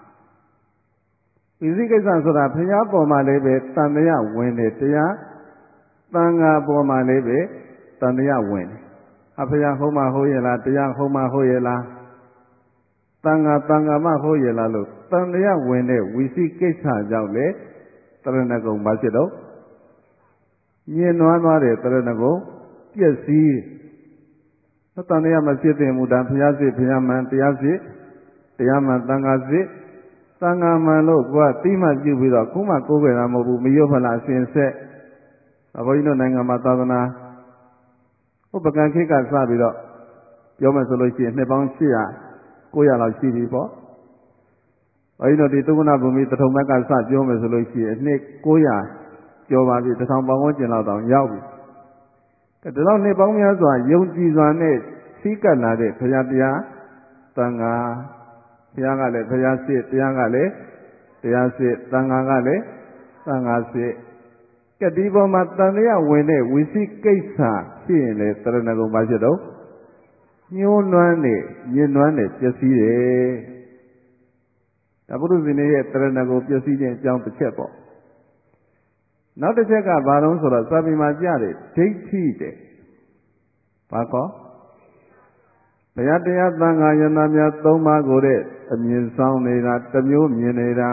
ဝီစီကိစ္စဆိုတာဘုရားပေါ်မှာလည်းပဲတန်တရားဝင်တယ်တရားသံဃာပေါ်မှာလည်းပဲတန်တရားဝင်တယ်အဖေယဟုတ်မဟုတ်ရဲ့လားတရားဟုတ်မဟုတ်ရဲ့လားသံဃာသံဃာမဟုတ်ရဲ့လားလို့တန်တရားဝင်တဲ့ဝီစီကိစ္စကြောင့်လေတရဏဂုံဘာဖြစ်တော့ညင်နွမ်းသွားတယ်တရဏဂုံပျက်စီးတန်တရားမဖြစ်တဲ့မူတာဘုရားစစ်ဘုရားမှန်တရားစစ်တရားမှန်သံဃာစစ်သံဃာမှန်လို့ကိုယ်ကတိမှပြုပြီးတော့ခုမှကိုးကွယ်တာမဟုတ်ဘူးမရွတ်ဖလားအစဉ်ဆက်အဘိဓိတို့နိုင်ငံမှာသာသနာဥပကံခေတ်ကစပြီးတော့ပြောမယ်ဆိုလို့ရှိရင်နှစ်ပေါင်း၈၀၀ ၉၀၀လောက်ရှိပြီပေါ့ဘိဓိတို့ဒီသုခနာဘူမိတထုံဘက်ကစပြောမယ်ဆိုလို့ရှိရင်နှစ်၉၀၀ကျော်ပါပြီတစ်ထောင်ပေါင်းဝန်းကျင်လောက်တောင်ရောက်ပြီဒါတော့နှစ်ပေါင်းများစွာယုံကြည်စွာနဲ့စီးကပ်လာတဲ့ဘုရားတရားသံဃာဘုရားကလည်းဘုရားစစ်တရားကလည်းတရားစစ်သံဃာကလည်းသံဃာစစ်ကတိပေါ်မှာတန်တရားဝင်တဲ့ဝီစီကိစ္စဖြစ်ရင်လေတရဏဂုံပါဖြစ်တော့ညှိုးနွမ်းနေညင်နွမ်းနေပျက်စီးတယ်ဒါပုရုဇဉ်ရဲ့တရဏဂုံပျက်စီးခြင်းအကြောင်းတစ်ချက်ပေါ့နောက်တစ်ချက်ကဘာလို့ဆိုတော့စာပေမှာကြားတယ်ဒိဋ္ဌိတဲ့ဘာကောဘုရားတရားသံဃာယန္တာများသုံးပါးကိုတဲ့အမြင်ဆောင်နေတာတစ်မျိုးမြင်နေတာ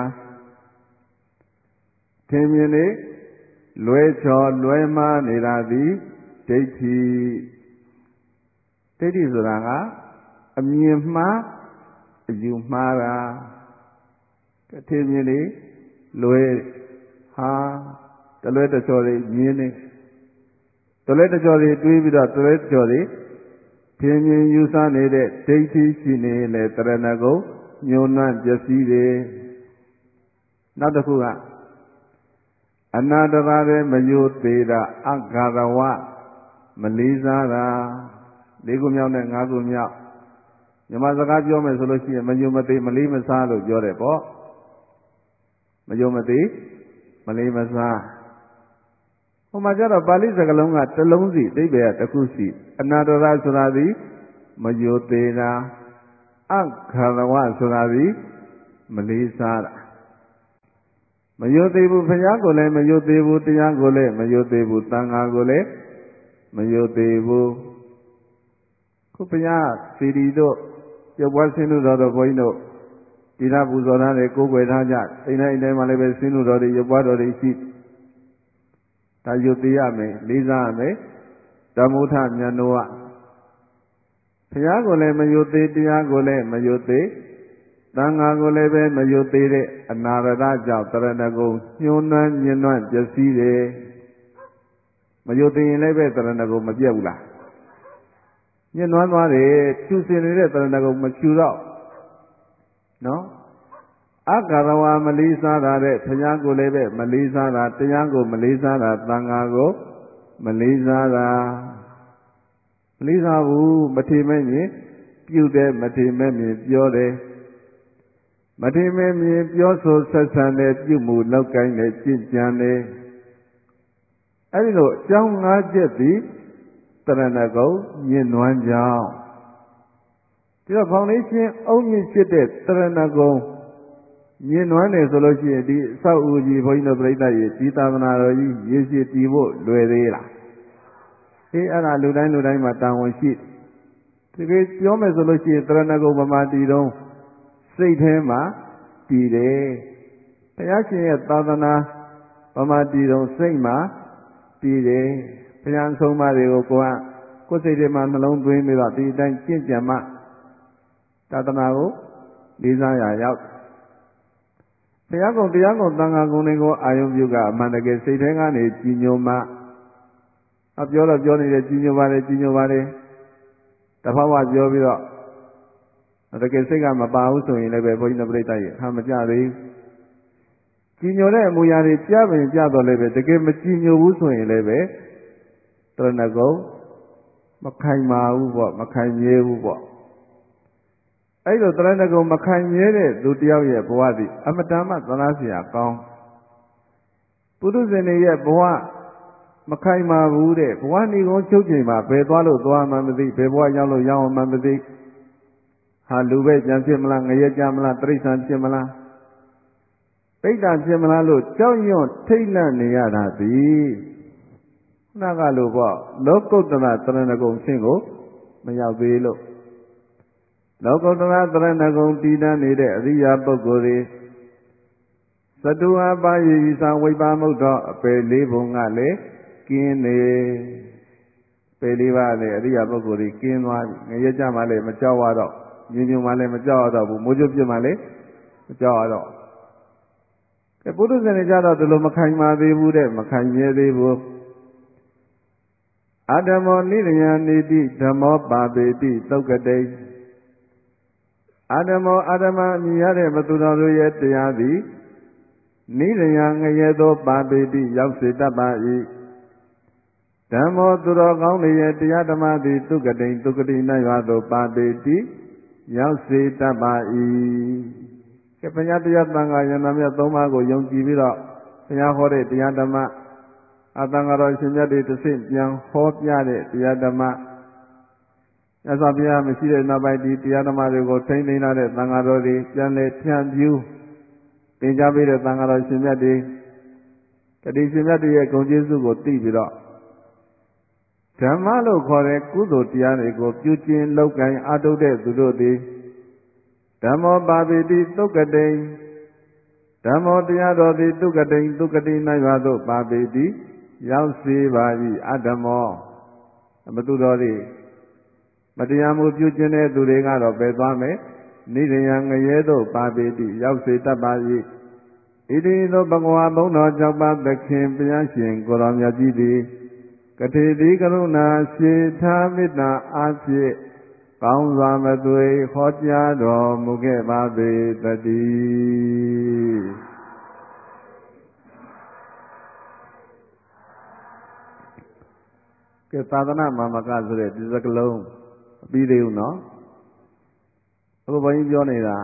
ထင်မြင်နေလွဲချော်လွဲမှားနေတာသည်ဒိဋ္ဌိဒိဋ္ဌိဆိုတာကအမြင်မှားအယူမှားတာထင်မြင်နေလွဲဟာတလွဲတချော်တွေမြင်နေတလွဲတချော်တွေတွေးပြီးတော့တလွဲတချော်တွေထင်မြင်ယူဆနေတဲ့ဒိဋ္ဌိရှိနေလေတရဏဂုံညှိုးနွမ်းပျက်စီးတယ်နောက်တစ်ခုကအနာတရာရဲ့မယိုသေးတာအဂါရဝမလေးစားတာလေးခုမြောက်နဲ့ငါးခုမြောက်မြမစကားပြောမယ်ဆိုလို့ရှိရင်မယိုမသေးမလေးမစားလို့ပြောတယ်ပေါ့မယိုမသေးမလေးမစားဟိုမှာကျတော့ပါဠိစကားလုံးကတစ်လုံးစီအဓိပ္ပာယ်ကတစ်ခုစီအနာတရာဆိုတာသည်မယိုသေးတာအဂါရဝဆိုတာသည်မလေးစားတာမယုတ်သေးဘူးဘုရားကိုလည်းမယုတ်သေးဘူးတရားကိုလည်းမယုတ်သေးဘူးသံဃာကိုလည်းမယုတ်သေးဘူးခုဘုရားစီရီတို့ရုပ်ပွားဆင်းလို့တော်တော်ဘုန်းကြီးတို့ဒီနာပူဇော်ထားတယ်ကိုးကွယ်ထားကြအိမ်တိုင်းအိမ်တိုင်းမှာလည်းပဲဆင်းလို့တော်တွေရုပ်ပွားတော်တွေရှိဒါယုတ်သေးရမယ်လေးစားရမယ်ဓမ္မုထမြတ်နောဘုရားကိုလည်းမယုတ်သေးတရားကိုလည်းမယုတ်သေးသံဃာကိုလည်းပဲမယုတ်သေးတဲ့အနာရတကြောင့်တရဏဂုံညှိုးနွမ်းညင်နွမ်းပျက်စီးတယ်မယုတ်သေးရင်လည်းပဲတရဏဂုံမပြတ်ဘူးလားညှဉ်းနှွမ်းသွားတယ်ဖြူစင်နေတဲ့တရဏဂုံမဖြူတော့နော်အကာရဝမလေးစားတာတဲ့ဘုရားကိုလည်းပဲမလေးစားတာတရားကိုမလေးစားတာသံဃာကိုမလေးစားတာမလေးစားဘူးမထေမဲ့မြင်ပြုတယ်မထေမဲ့မြင်ပြောတယ်မထေမဲ့မြင်ပြောဆိုဆက်ဆံတယ်ပြုမှုလောက်ကိုင်းတယ်ကြည်ကြံတယ်အဲဒီလိုအကြောင်း၅ချက်သည်တရဏဂုံညှဉ်းနှွမ်းကြောင်းဒီတော့ဖောင်ဒေးရှင်းအုံမြင့်ဖြစ်တဲ့တရဏဂုံညှဉ်းနှွမ်းတယ်ဆိုလို့ရှိရင်ဒီအဆောက်အဦကြီးဘုန်းကြီးတို့ပြိဿကြီးဒီသာသနာတော်ကြီးရေရှည်တည်ဖို့လွယ်သေးလားအေးအဲ့ဒါလူတိုင်းလူတိုင်းမှာတာဝန်ရှိတကယ်ပြောမယ်ဆိုလို့ရှိရင်တရဏဂုံဗမာတည်တော့စိတ်ထဲမှာတည်တယ်ဘုရားရှင်ရဲ့သာသနာဗမာတည်တော့စိတ်မှာတည်တယ်ဘုရားဆုံးမတွေကိုကိုယ်ကကိုယ်စိတ်ထဲမှာနှလုံးသွင်းပြီးတော့ဒီအတိုင်းကျင့်ကြံမှသာသနာကိုလေးစားရရောက်ဘုရားကုံတရားကုံသံဃာကုံတွေကိုအာယုံပြုကအမှန်တကယ်စိတ်ထဲကနေကြည်ညိုမှအပြောတော့ပြောနေတယ်ကြည်ညိုပါတယ်ကြည်ညိုပါတယ်တဖဝပြောပြီးတော့တကယ်စိတ်ကမပါဘူးဆိုရင်လည်းပဲဘုန်းကြီးတို့ပြိဿရဲ့ဟာမကြသေးကြည်ညိုတဲ့အမူအရာတွေကြားပင်ကြားတော့လည်းပဲတကယ်မကြည်ညိုဘူးဆိုရင်လည်းပဲတရဏဂုံမခိုင်မာဘူးပေါ့မခိုင်မြဲဘူးပေါ့အဲ့လိုတရဏဂုံမခိုင်မြဲတဲ့သူတယောက်ရဲ့ဘဝသည်အမတန်မှသလားเสียကောင်းပုထုဇဉ်တွေရဲ့ဘဝမခိုင်မာဘူးတဲ့ဘဝဏီကုန်းချုပ်ချိန်မှာဘယ်သွားလို့သွားမှမသိဘယ်ဘဝရောက်လို့ရောက်မှမသိဟာလူပဲကြံဖြစ်မလားငရဲကြမလားတိရစ္ဆာန်ဖြစ်မလားပိဋ္ဌာဖြစ်မလားလို့ကြောက်ရွံ့ထိတ်လန့်နေရတာသည်ခုနကလိုပေါ့လောကုတ္တရတရဏဂုံဆင့်ကိုမရောက်သေးလို့လောကုတ္တရတရဏဂုံတည်တတ်နေတဲ့အရိယာပုဂ္ဂိုလ်တွေသတုအပါယေဤသာဝိပါမုတ်သောအပယ်လေးပုံကလည်းကင်းနေပယ်လေးပါးနဲ့အရိယာပုဂ္ဂိုလ်တွေကင်းသွားပြီငရဲကြမှာလည်းမကြောက်ရတော့ညင်ညုံမှလည်းမကြောက်ရတော့ဘူးမိုးကြိုးပြစ်မှလည်းမကြောက်ရတော့ကဲပုထုဇဉ်တွေကြတော့ဒီလိုမခိုင်မာသေးဘူးတဲ့မခိုင်မြဲသေးဘူးအဓမ္မောနိရယနိတိဓမ္မောပါပေတိသုတ်ကတိအဓမ္မောအဓမ္မမြည်ရတဲ့ဘသူတော်တို့ရဲ့တရားသည်နိရယငရဲသောပါပေတိရောက်စေတတ်ပါ၏ဓမ္မောသူတော်ကောင်းတွေရဲ့တရားဓမ္မသည်သုကတိသုကတိ၌ရွာသောပါပေတိရောက်စေတတ်ပါ၏ကဲပညာတရားသံဃာယန္တာမြတ်သုံးပါးကိုယုံကြည်ပြီးတော့ဘုရားဟောတဲ့တရားဓမ္မအသံဃာတော်ရှင်မြတ်တွေတစ်ဆင့်ပြန်ဟောပြတဲ့တရားဓမ္မမြတ်စွာဘုရားမရှိတဲ့နောက်ပိုင်းဒီတရားဓမ္မတွေကိုထိန်းသိမ်းလာတဲ့သံဃာတော်တွေပြန်လည်ဖြန့်ဖြူးသင်ကြားပေးတဲ့သံဃာတော်ရှင်မြတ်တွေတတိရှင်မြတ်တွေရဲ့ဂုဏ်ကျေးဇူးကိုသိပြီးတော့ဓမ္မလို့ခေါ်တဲ့ကုသိုလ်တရားတွေကိုပြုကျင့်လုပ်ကိုင်အားထုတ်တဲ့သူတို့သည်ဓမ္မောပါပိတိသုကတိဓမ္မောတရားတော်သည်သုကတိသုကတိ၌ပါသို့ပါပိတိရောက်စေပါ၏အဓမ္မောဘသူတော်သည်မတရားမှုပြုကျင့်တဲ့သူတွေကတော့ပဲသွားမယ်နိရယငရဲသို့ပါပေတိရောက်စေတတ်ပါ၏ဣတိသောဘဂဝါဘုံတော်၆ပါးသခင်ဘုရားရှင်ကိုရောင်မြတ်ကြီးသည်ကထေတိကရုဏာရှိထားမေတ္တာအားဖြင့်ကောင်းစွာမသွေဟောကြားတော်မူခဲ့ပါပေတည်းကဲသာသနာမာမကဆိုတဲ့ဒီစကလုံးအပြီးသေးဘူးနော်အခုဘုန်းကြီးပြောနေတာ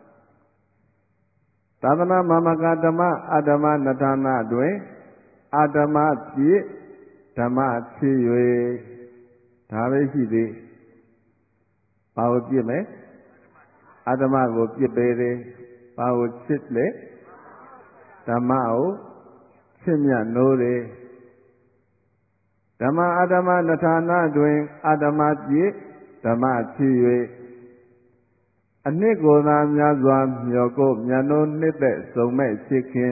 သာသနာမာမကဓမ္မအဓမ္မနထာနာတွင်အဓမ္မဖြစ်ဓမ္မဖြစ်၍ဒါပဲရှိသေးဘာကိုပြစ်မယ်အဓမ္မကိုပြစ်ပေတယ်ဘာကိုချစ်လဲဓမ္မကိုချစ်မြတ်နိုးတယ်ဓမ္မအဓမ္မနထာနာတွင်အဓမ္မပြစ်ဓမ္မဖြစ်၍အနှစ်ကိုသာများစွာမျောကိုမြတ်နိုးနှစ်သက်ဆုံးမဲ့ချစ်ခင်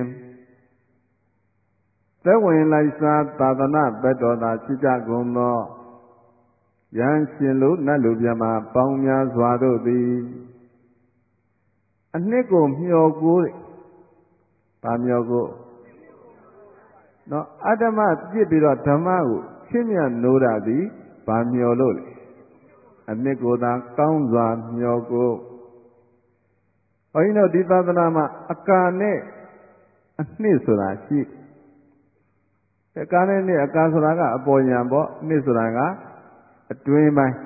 သက်ဝင်လိုက်စားသာသနာဘက်တော်သာဖြစ်ကြကုန်သောယံရှင်လူနတ်လူမြတ်မှာပေါင်းများစွာတို့သည်အနှစ်ကိုမျှော်ကိုးဗာမျှော်ကိုးနော်အဓမ္မပြစ်ပြီးတော့ဓမ္မကိုချစ်မြတ်နိုးတာသည်ဗာမျှော်လို့လေအနှစ်ကိုသာကောင်းစွာမျှော်ကိုဘုန်းကြီးတို့ဒီသာသနာမှာအကာနဲ့အနှစ်ဆိုတာရှိအကာနဲ့နှစ်အကာဆိုတာကအပေါ်ယံပေါ့နှစ်ဆိုတာကအတွင်းပိုင်း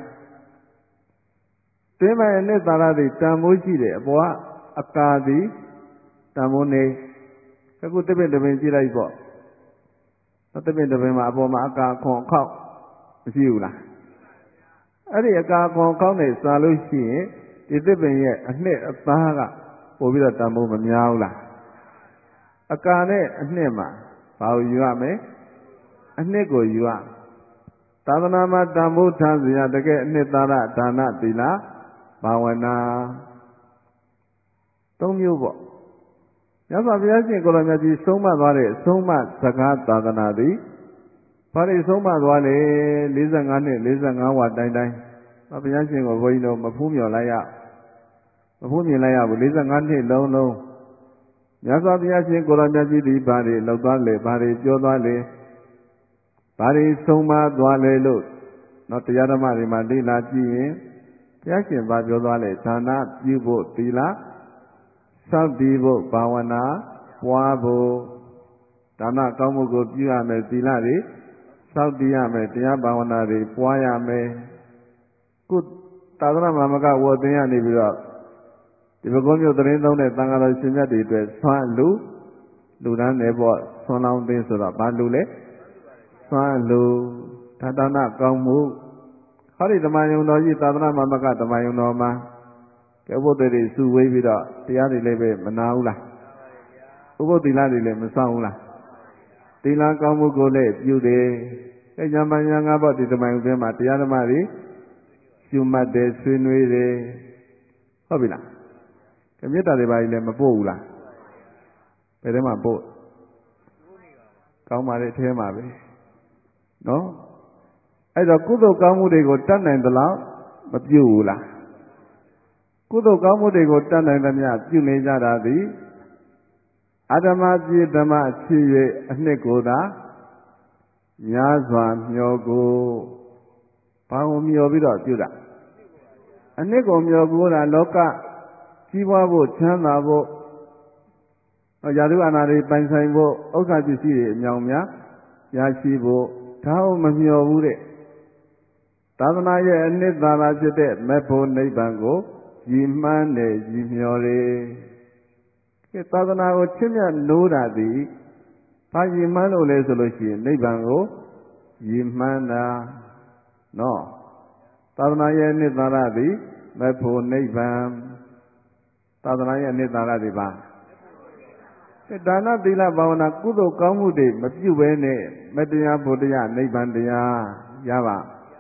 တွင်းပိုင်းအနှစ်သာရသည်တန်ဖိုးရှိတယ်အပေါ်ကအကာသည်တန်ဖိုးနေအခုတပည့်တပင်ကြည့်လိုက်ပေါ့တပည့်တပင်မှာအပေါ်မှာအကာခွန်ခောက်မရှိဘူးလားအဲ့ဒီအကာခွန်ခောက်နဲ့စာလို့ရှိရင်ဒီတပည့်ရဲ့အနှစ်အသားကပို့ပြီးတော့တန်ဖိုးမများဘူးလားအကာနဲ့အနှစ်မှာဘာကိုယူရမလဲအနှစ်ကိုယူရသာသနာမှာတန်ဖိုးထားစရာတကယ်အနှစ်သာရဒါနသီလဘာဝနာသုံးမျိုးပေါ့မြတ်စွာဘုရားရှင်ကိုရောမြတ်ကြီးဆုံးမသွားတဲ့ဆုံးမစကားသာသနာသည်ဘာလို့ဆုံးမသွားလဲလေးဆယ်ငါးနှစ်လေးဆယ်ငါးဝါတိုင်းတိုင်းဘုရားရှင်ကိုဘုန်းကြီးတို့မဖူးမြော်လိုက်ရမဖူးမြင်လိုက်ရဘူးလေးဆယ်ငါးနှစ်လုံးလုံးမြတ်စွာဘုရားရှင်ကိုရောမြတ်ကြီးသည်ဘာတွေလောက်သွားလဲဘာတွေပြောသွားလဲဘာတွေဆုံးမသွားလဲလို့နော်တရားဓမ္မတွေမှာလေ့လာကြည့်ရင်ဘုရားရှင်ဘာပြောသွားလဲဒါနပြုဖို့သီလစောင့်တည်ဖို့ဘာဝနာပွားဖို့ဒါနကောင်းမှုကိုပြုရမယ်သီလတွေစောင့်တည်ရမယ်တရားဘာဝနာတွေပွားရမယ်ကုသာသနာ့မှာမကဝတ်သင်ရနေပြီးတော့ဒီဘကုန်းမျိုးသတင်းသုံးတဲ့သံဃာတော်ရှင်မြတ်တွေအတွက်ဆွမ်းလူလူတန်းတယ်ပေါ့ဆွမ်းလောင်းသိဆိုတော့ဘာလူလဲဆွမ်းလူဒါဒါနကောင်းမှုဟောဒီဓမ္မယုံတော်ကြီးသာသနာ့မှာမကဓမ္မယုံတော်မှာကဲဘုဒ္ဓတွေစုဝေးပြီးတော့တရားတွေလည်းပဲမနာဘူးလားဥပုသ်သီလတွေလည်းမဆောင်ဘူးလားသီလကောင်းမှုကိုလည်းပြုတယ်အဲညမညာငါပေါ့ဒီဓမ္မယုံထဲမှာတရားဓမ္မတွေရှုမှတ်တယ်ဆွေးနွေးတယ်ဟုတ်ပြီလားကမေတ္တာတွေပါလည်းမပို့ဘူးလားဘယ်ထဲမှာပို့ကောင်းပါလေအဲထဲမှာပဲနော်အဲ့တော့ကုသိုလ်ကောင်းမှုတွေကိုတတ်နိုင်သလားမပြုဘူးလားကုသိုလ်ကောင်းမှုတွေကိုတတ်နိုင်သမျှပြုနေကြတာသည်အဓမ္မပြေဓမ္မဖြစ်၍အနှစ်ကိုသာများစွာမျှော်ကိုဘာကိုမျှော်ပြီးတော့ပြုတာအနှစ်ကိုမျှော်ကိုတာလောကကြီးပွားဖို့ချမ်းသာဖို့ရာဇဝအာဏာတွေပိုင်ဆိုင်ဖို့ဥစ္စာပစ္စည်းတွေအမြောင်များရရှိဖို့ဒါကိုမမျှော်ဘူးတဲ့သာသနာရဲ့အနှစ်သာရဖြစ်တဲ့မေဖို့နိဗ္ဗာန်ကိုရည်မှန်းတယ်ရည်မျှော်တယ်ကဲသာသနာကိုချစ်မြတ်နိုးတာသည်ဘာရည်မှန်းလို့လဲဆိုလို့ရှိရင်နိဗ္ဗာန်ကိုရည်မှန်းတာနော်သာသနာရဲ့အနှစ်သာရသည်မေဖို့နိဗ္ဗာန်သာသနာရဲ့အနှစ်သာရသည်ပါဒါနသီလဘာဝနာကုသိုလ်ကောင်းမှုတွေမပြုဘဲနဲ့မတရားဘုဒ္ဓရနိဗ္ဗာန်တရားရပါ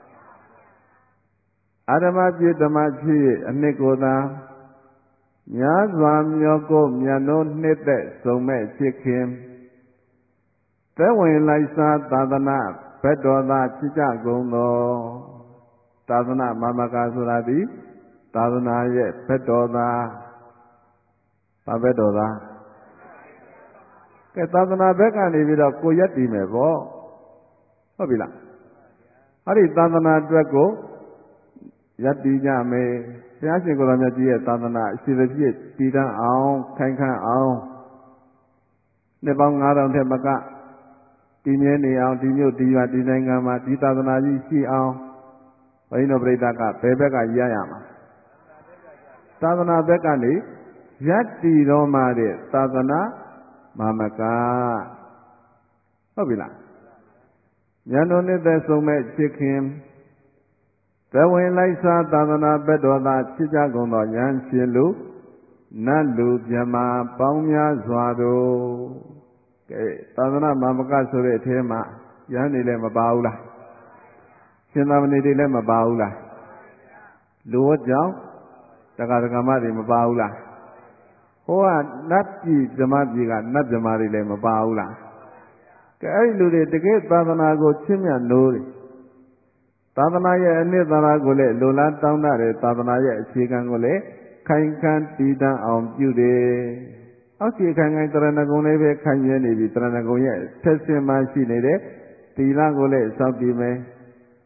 အာဓမ္မပြေဓမ္မဖြစ်၍အနှစ်ကိုသာများစွာမျောကိုမြတ်နိုးနှစ်သက်ဆုံးမဲ့ဖြစ်ခင်သဲဝင်လိုက်စားသာသနာဘက်တော်သာဖြစ်ကြကုန်သောသာသနာမမကာဆိုတာသည်သာသနာရဲ့ဘက်တော်သာဘာဘက်တော်သာကဲသာသနာဘက်ကနေပြီးတော့ကိုရက်တည်မယ်ပေါ့ဟုတ်ပြီလားအဲ့ဒီသာသနာအတွက်ကိုရက်တည်ကြမယ်ဘုရားရှင်ကိုယ်တော်မြတ်ကြီးရဲ့သာသနာအရှိတစ်ပြည့်တည်တံ့အောင်ခိုင်ခန့်အောင်နှစ်ပေါင်းငါးထောင်ထက်မကတည်မြဲနေအောင်ဒီမြို့ဒီရွာဒီနိုင်ငံမှာဒီသာသနာကြီးရှိအောင်ဘုန်းကြီးတို့ပြိဿကဘယ်ဘက်ကရရမှာသာသနာဘက်ကနေရက်တည်တော်မှာတဲ့သာသနာမမကဟုတ်ပြီလားဉာဏ်တော်နဲ့သက်ဆုံးမဲ့ဖြစ်ခင်သဝင်လိုက်စားသာသနာဘက်တော်သာဖြစ်ကြကုန်သောဉာဏ်ရှင်လူနတ်လူမြမပေါင်းများစွာတို့ကဲသာသနာမမကဆိုတဲ့အထဲမှာဉာဏ်နေလည်းမပါဘူးလားရှင်သာမဏေတွေလည်းမပါဘူးလားလူဝတ်ကြောင့်တက္ကရာမတွေမပါဘူးလားဟိုကနတ်ပြည်ဓမ္မပြည်ကနတ်ဓမ္မတွေလည်းမပါဘူးလားကဲအဲ့ဒီလူတွေတကယ်သာသနာကိုချစ်မြတ်နိုးတယ်သာသနာရဲ့အနှစ်သာရကိုလည်းလိုလားတောင်းတတယ်သာသနာရဲ့အခြေခံကိုလည်းခိုင်ခန့်တည်တံ့အောင်ပြုတယ်အောက်ခြေခိုင်ခိုင်တရဏဂုံလေးပဲခိုင်မြဲနေပြီတရဏဂုံရဲ့ဆက်စင်မှရှိနေတဲ့သီလကိုလည်းစောင့်တည်မယ်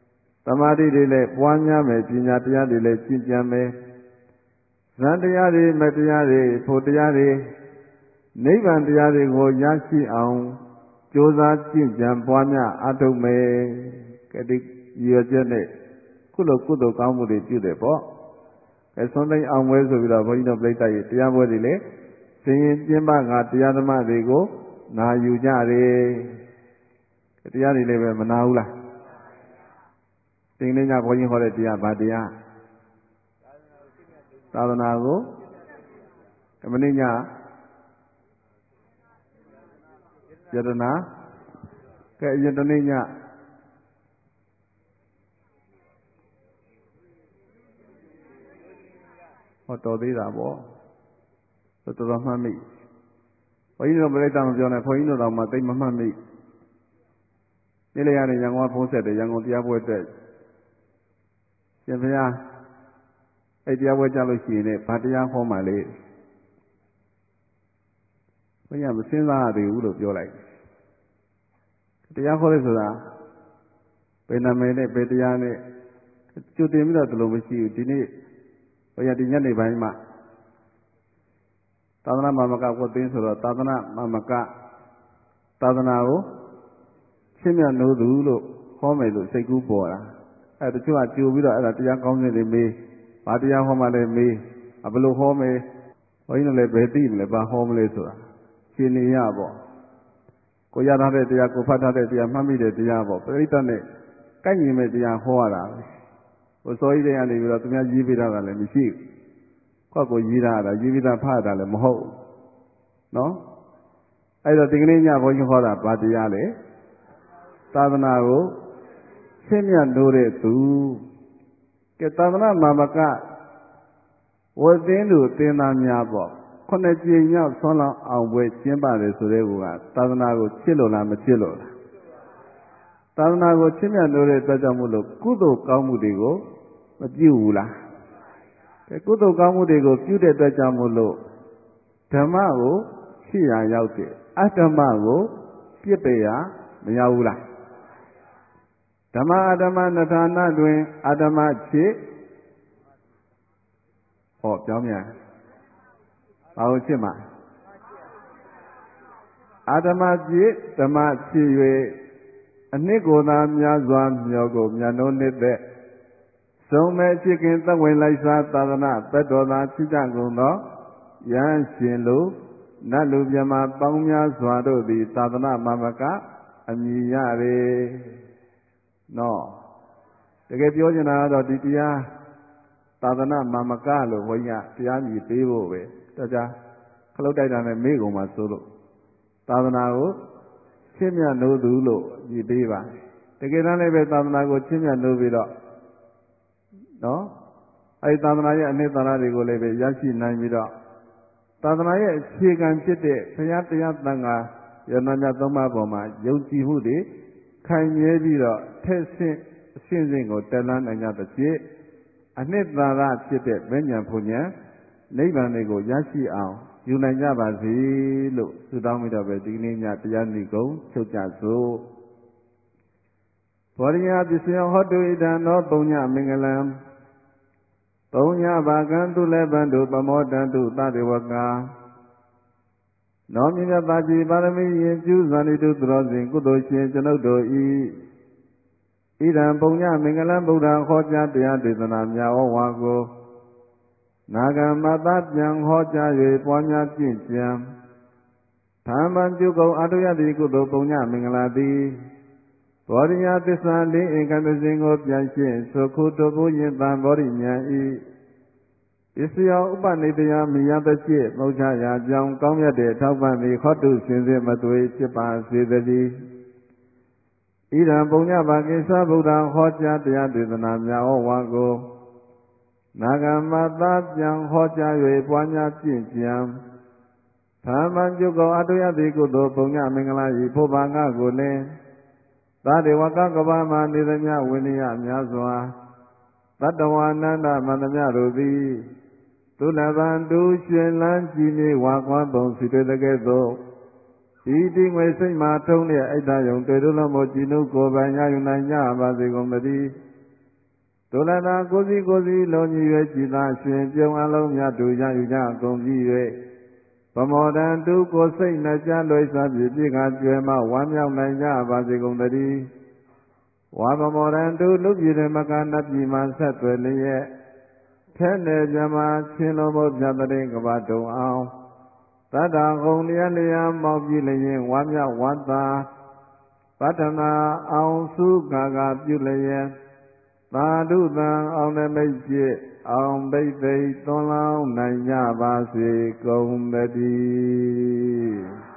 သမာဓိတွေလည်းပွားများမယ်ပညာတရားတွေလည်းကျင့်ကြံမယ်ဇန်တရားတွေမတရားတွေဖို့တရားတွေနိဗ္ဗာန်တရားတွေကိုရရှိအောင်ကြိုးစားကျင့်ကြံပွားများအထုတ်မယ်ကတိရည်ချက်နဲ့ကုသိုလ်ကုသိုလ်ကောင်းမှုတွေပြုတယ်ပေါ့အဲဆုံးသိအောင်ပွဲဆိုပြီးတော့ဘုန်းကြီးတို့ပြိဿရဲ့တရားပွဲတွေလည်းဆင်ရင်ကျင့်ပငါတရားဓမ္မတွေကိုနာယူကြတယ်တရားတွေလည်းပဲမနာဘူးလားဒီနေ့ညဘုန်းကြီးဟောတဲ့တရားဘာတရားသာသနာကိုဓမ္မနေ့ညယတနာကဲယတနေ့ညဟောတော်သေးတာပေါ့တော်တော်မှတ်မိဘုန်းကြီးတို့ပြိဿမပြောနဲ့ဘုန်းကြီးတို့တော့မှသိမမှတ်မိနေ့လည်ကနေရန်ကုန်ဖုံးဆက်တယ်ရန်ကုန်တရားပွဲအတွက်ရှင်ဘုရားအဲ့တရားပွဲကြလို့ရှိရင်လည်းဗာတရားဟောမှလေဘုရားမစင်းစားရသေးဘူးလို့ပြောလိုက်တရားဟောလို့ဆိုတာဘယ်နာမည်နဲ့ဘယ်တရားနဲ့ကြိုတင်ပြီးတော့ဒီလိုမရှိဘူးဒီနေ့ဘုရားဒီညနေပိုင်းမှာသာသနာ့မာမကဝတ်သိမ်းဆိုတော့သာသနာ့မာမကသာသနာကိုရှင်းမြတ်လို့သူလို့ဟောမယ်လို့စိတ်ကူးပေါ်တာအဲတချို့ကကြိုပြီးတော့အဲ့ဒါတရားကောင်းတဲ့တွေမေးဘာတရားဟောမှလည်းမေးဘယ်လိုဟောမယ်ဘုန်းကြီးတို့လည်းဘယ်သိမလဲဘာဟောမလဲဆိုတာရှင်းနေရပေါ့ကိုရထားတဲ့တရားကိုဖတ်ထားတဲ့တရားမှတ်မိတဲ့တရားပေါ့ပရိသတ်နဲ့ကိုက်ညီမဲ့တရားဟောရတာဟိုစောကြီးတွေကနေပြီးတော့သူများရေးပေးတာလည်းမရှိဘူးကိုယ့်ကိုရေးတာတာရေးပြီးသားဖတ်တာလည်းမဟုတ်ဘူးနော်အဲ့တော့ဒီကနေ့ညဘုန်းကြီးဟောတာဘာတရားလဲသာသနာကိုရှင်းမြတ်လို့တဲ့သူကဲသာသနာမာမကဝတ်သိန်းသူသင်္သာများပေါ့ခုနှစ်ကြိမ်မြောက်ဆွမ်းလောင်းအောင်ပွဲကျင်းပတယ်ဆိုတဲ့ကူကသာသနာကိုချစ်လို့လားမချစ်လို့လားသာသနာကိုချစ်မြတ်လို့တဲ့အတွက်ကြောင့်မို့လို့ကုသိုလ်ကောင်းမှုတွေကိုမပြုဘူးလားကဲကုသိုလ်ကောင်းမှုတွေကိုပြုတဲ့အတွက်ကြောင့်မို့လို့ဓမ္မကိုရှိရာရောက်တယ်အတ္တမကိုပြစ်ပယ်ရာမရောက်ဘူးလားဓမ္မအတ္တမနထာဏတွင်အတ္တမချစ်ဟောပြောင်းမြန်ဘာလို့ချစ်မှာအတ္တမပြစ်ဓမ္မချစ်၍အနှစ်ကိုသာများစွာမျောကိုမြတ်နိုးနှစ်သက်ဆုံးမဲ့ချစ်ခင်သဝင်လိုက်စားသာသနာပက်တော်သာချစ်ကြကုန်သောယဟန်ရှင်လူနတ်လူမြမပေါင်းများစွာတို့သည်သာသနာမမကအမည်ရရေနော်တကယ်ပြောချင်တာကတော့ဒီတရားသာသနာမမကလို့ဘုန်းကြီးကတရားမြည်ပေးဖို့ပဲတခြားခလုတ်တိုက်တာနဲ့မေ့ကုန်မှာဆိုလို့သာသနာကိုချစ်မြတ်နိုးသူလို့မြည်ပေးပါတကယ်တမ်းလည်းပဲသာသနာကိုချစ်မြတ်နိုးပြီးတော့နော်အဲဒီသာသနာရဲ့အနှစ်သာရတွေကိုလည်းပဲရရှိနိုင်ပြီးတော့သာသနာရဲ့အခြေခံဖြစ်တဲ့ဘုရားတရားသံဃာယန္တမြတ်သုံးပါးပေါ်မှာယုံကြည်မှုတွေခိုင်မြဲပြီးတော့ထက်ဆင့်အရှင်းစင်ကိုတက်လှမ်းနိုင်ကြသဖြင့်အနှစ်သာရဖြစ်တဲ့မဉ္ဇဉ်ဘုံဉဏ်နိဗ္ဗာန်တွေကိုရရှိအောင်ယူနိုင်ကြပါစေလို့ဆုတောင်းပြီးတော့ပဲဒီနေ့ညတရားနိဂုံးချုပ်ကြစို့ဘောရိယပစ္စယဟောတုဣဒံသောပုညမင်္ဂလံပုညဘာကံသူလည်းဗန္တုပမောတန္တုသတေဝကာနောမြတ်သာကြီးပါရမီရင်ကျူးဇာတိတုသရောစဉ်ကုသိုလ်ရှင်ကျွန်ုပ်တို့ဤဣဒံပုညမင်္ဂလံဗုဒ္ဓဟောကြားတရားဒေသနာများဩဝါကိုနာဂမတပြန်ဟောကြား၍ပွားများကျင့်ကြံဓမ္မံကျုပ်အတုယတိကုသိုလ်ပုညမင်္ဂလာသည်ဘောရိယသစ္စာလေးအင်္ဂတစဉ်ကိုပြန်ရှင်းသုခုတပုယင်တံဘောရိညာဤပစ္စယောဥပနိတယမိယတရှိမௌချရာကြောင့်ကောင်းမြတ်တဲ့ထောက်ပံ့သည်ခောတုစင်စစ်မသွေဖြစ်ပါစေတည်းဣဒံပုညဘာကိစ္စဗုဒ္ဓဟောကြားတရားဒေသနာများဩဝါကိုနာဂမတပြန်ဟောကြား၍ပွားများပြင့်ကြံဓမ္မံကျုပ်ကအတုယတိကုသိုလ်ပုညမင်္ဂလာဤဖို့ဘာငါကိုလည်းသာတေဝကကဘာမနေသမျှဝိနည်းများစွာတတဝနန္ဒမန္တမြတို့သည်သုလဗံတူရှင်လန်းကြည်နေဝါကွမ်းပုံစီတွေ့တဲ့ကဲ့သို့ဒီတိငွေစိတ်မှထုံးတဲ့အိတ်တယုံတွေ့တို့လုံးမို့ကြည်နုကိုယ်ပိုင်ရယူနိုင်ကြပါစေကုန်သတည်းဒုလတာကိုစီကိုစီလုံးကြီး၍ကြည်သာရှင်ပြုံးအလုံးမြတ်တို့ရယူကြကုန်ပြီး၍ဗမောတံတုကိုစိတ်နှကြလွိစွာဖြင့်ပြည့်ကကျွဲမှဝမ်းမြောက်နိုင်ကြပါစေကုန်သတည်းဝါဗမောတံတုလူပြည်တွင်မကနတ်ပြည်မှဆက်သွယ်လျက်ထဲနယ်ပြမချင်းလုံးဘုရားတရင်ကဘာတုံအောင်သတ္တဟုံလျက်လျက်မောက်ကြည့်လျင်ဝမ်းမြောက်ဝမ်းသာပတ္ထနာအောင်စုကာကပြုလျက်သာဓုတံအောင်နမိတ်จิตအောင်ဘိသိက်သွန်လောင်းနိုင်ကြပါစေကုန်သတည်း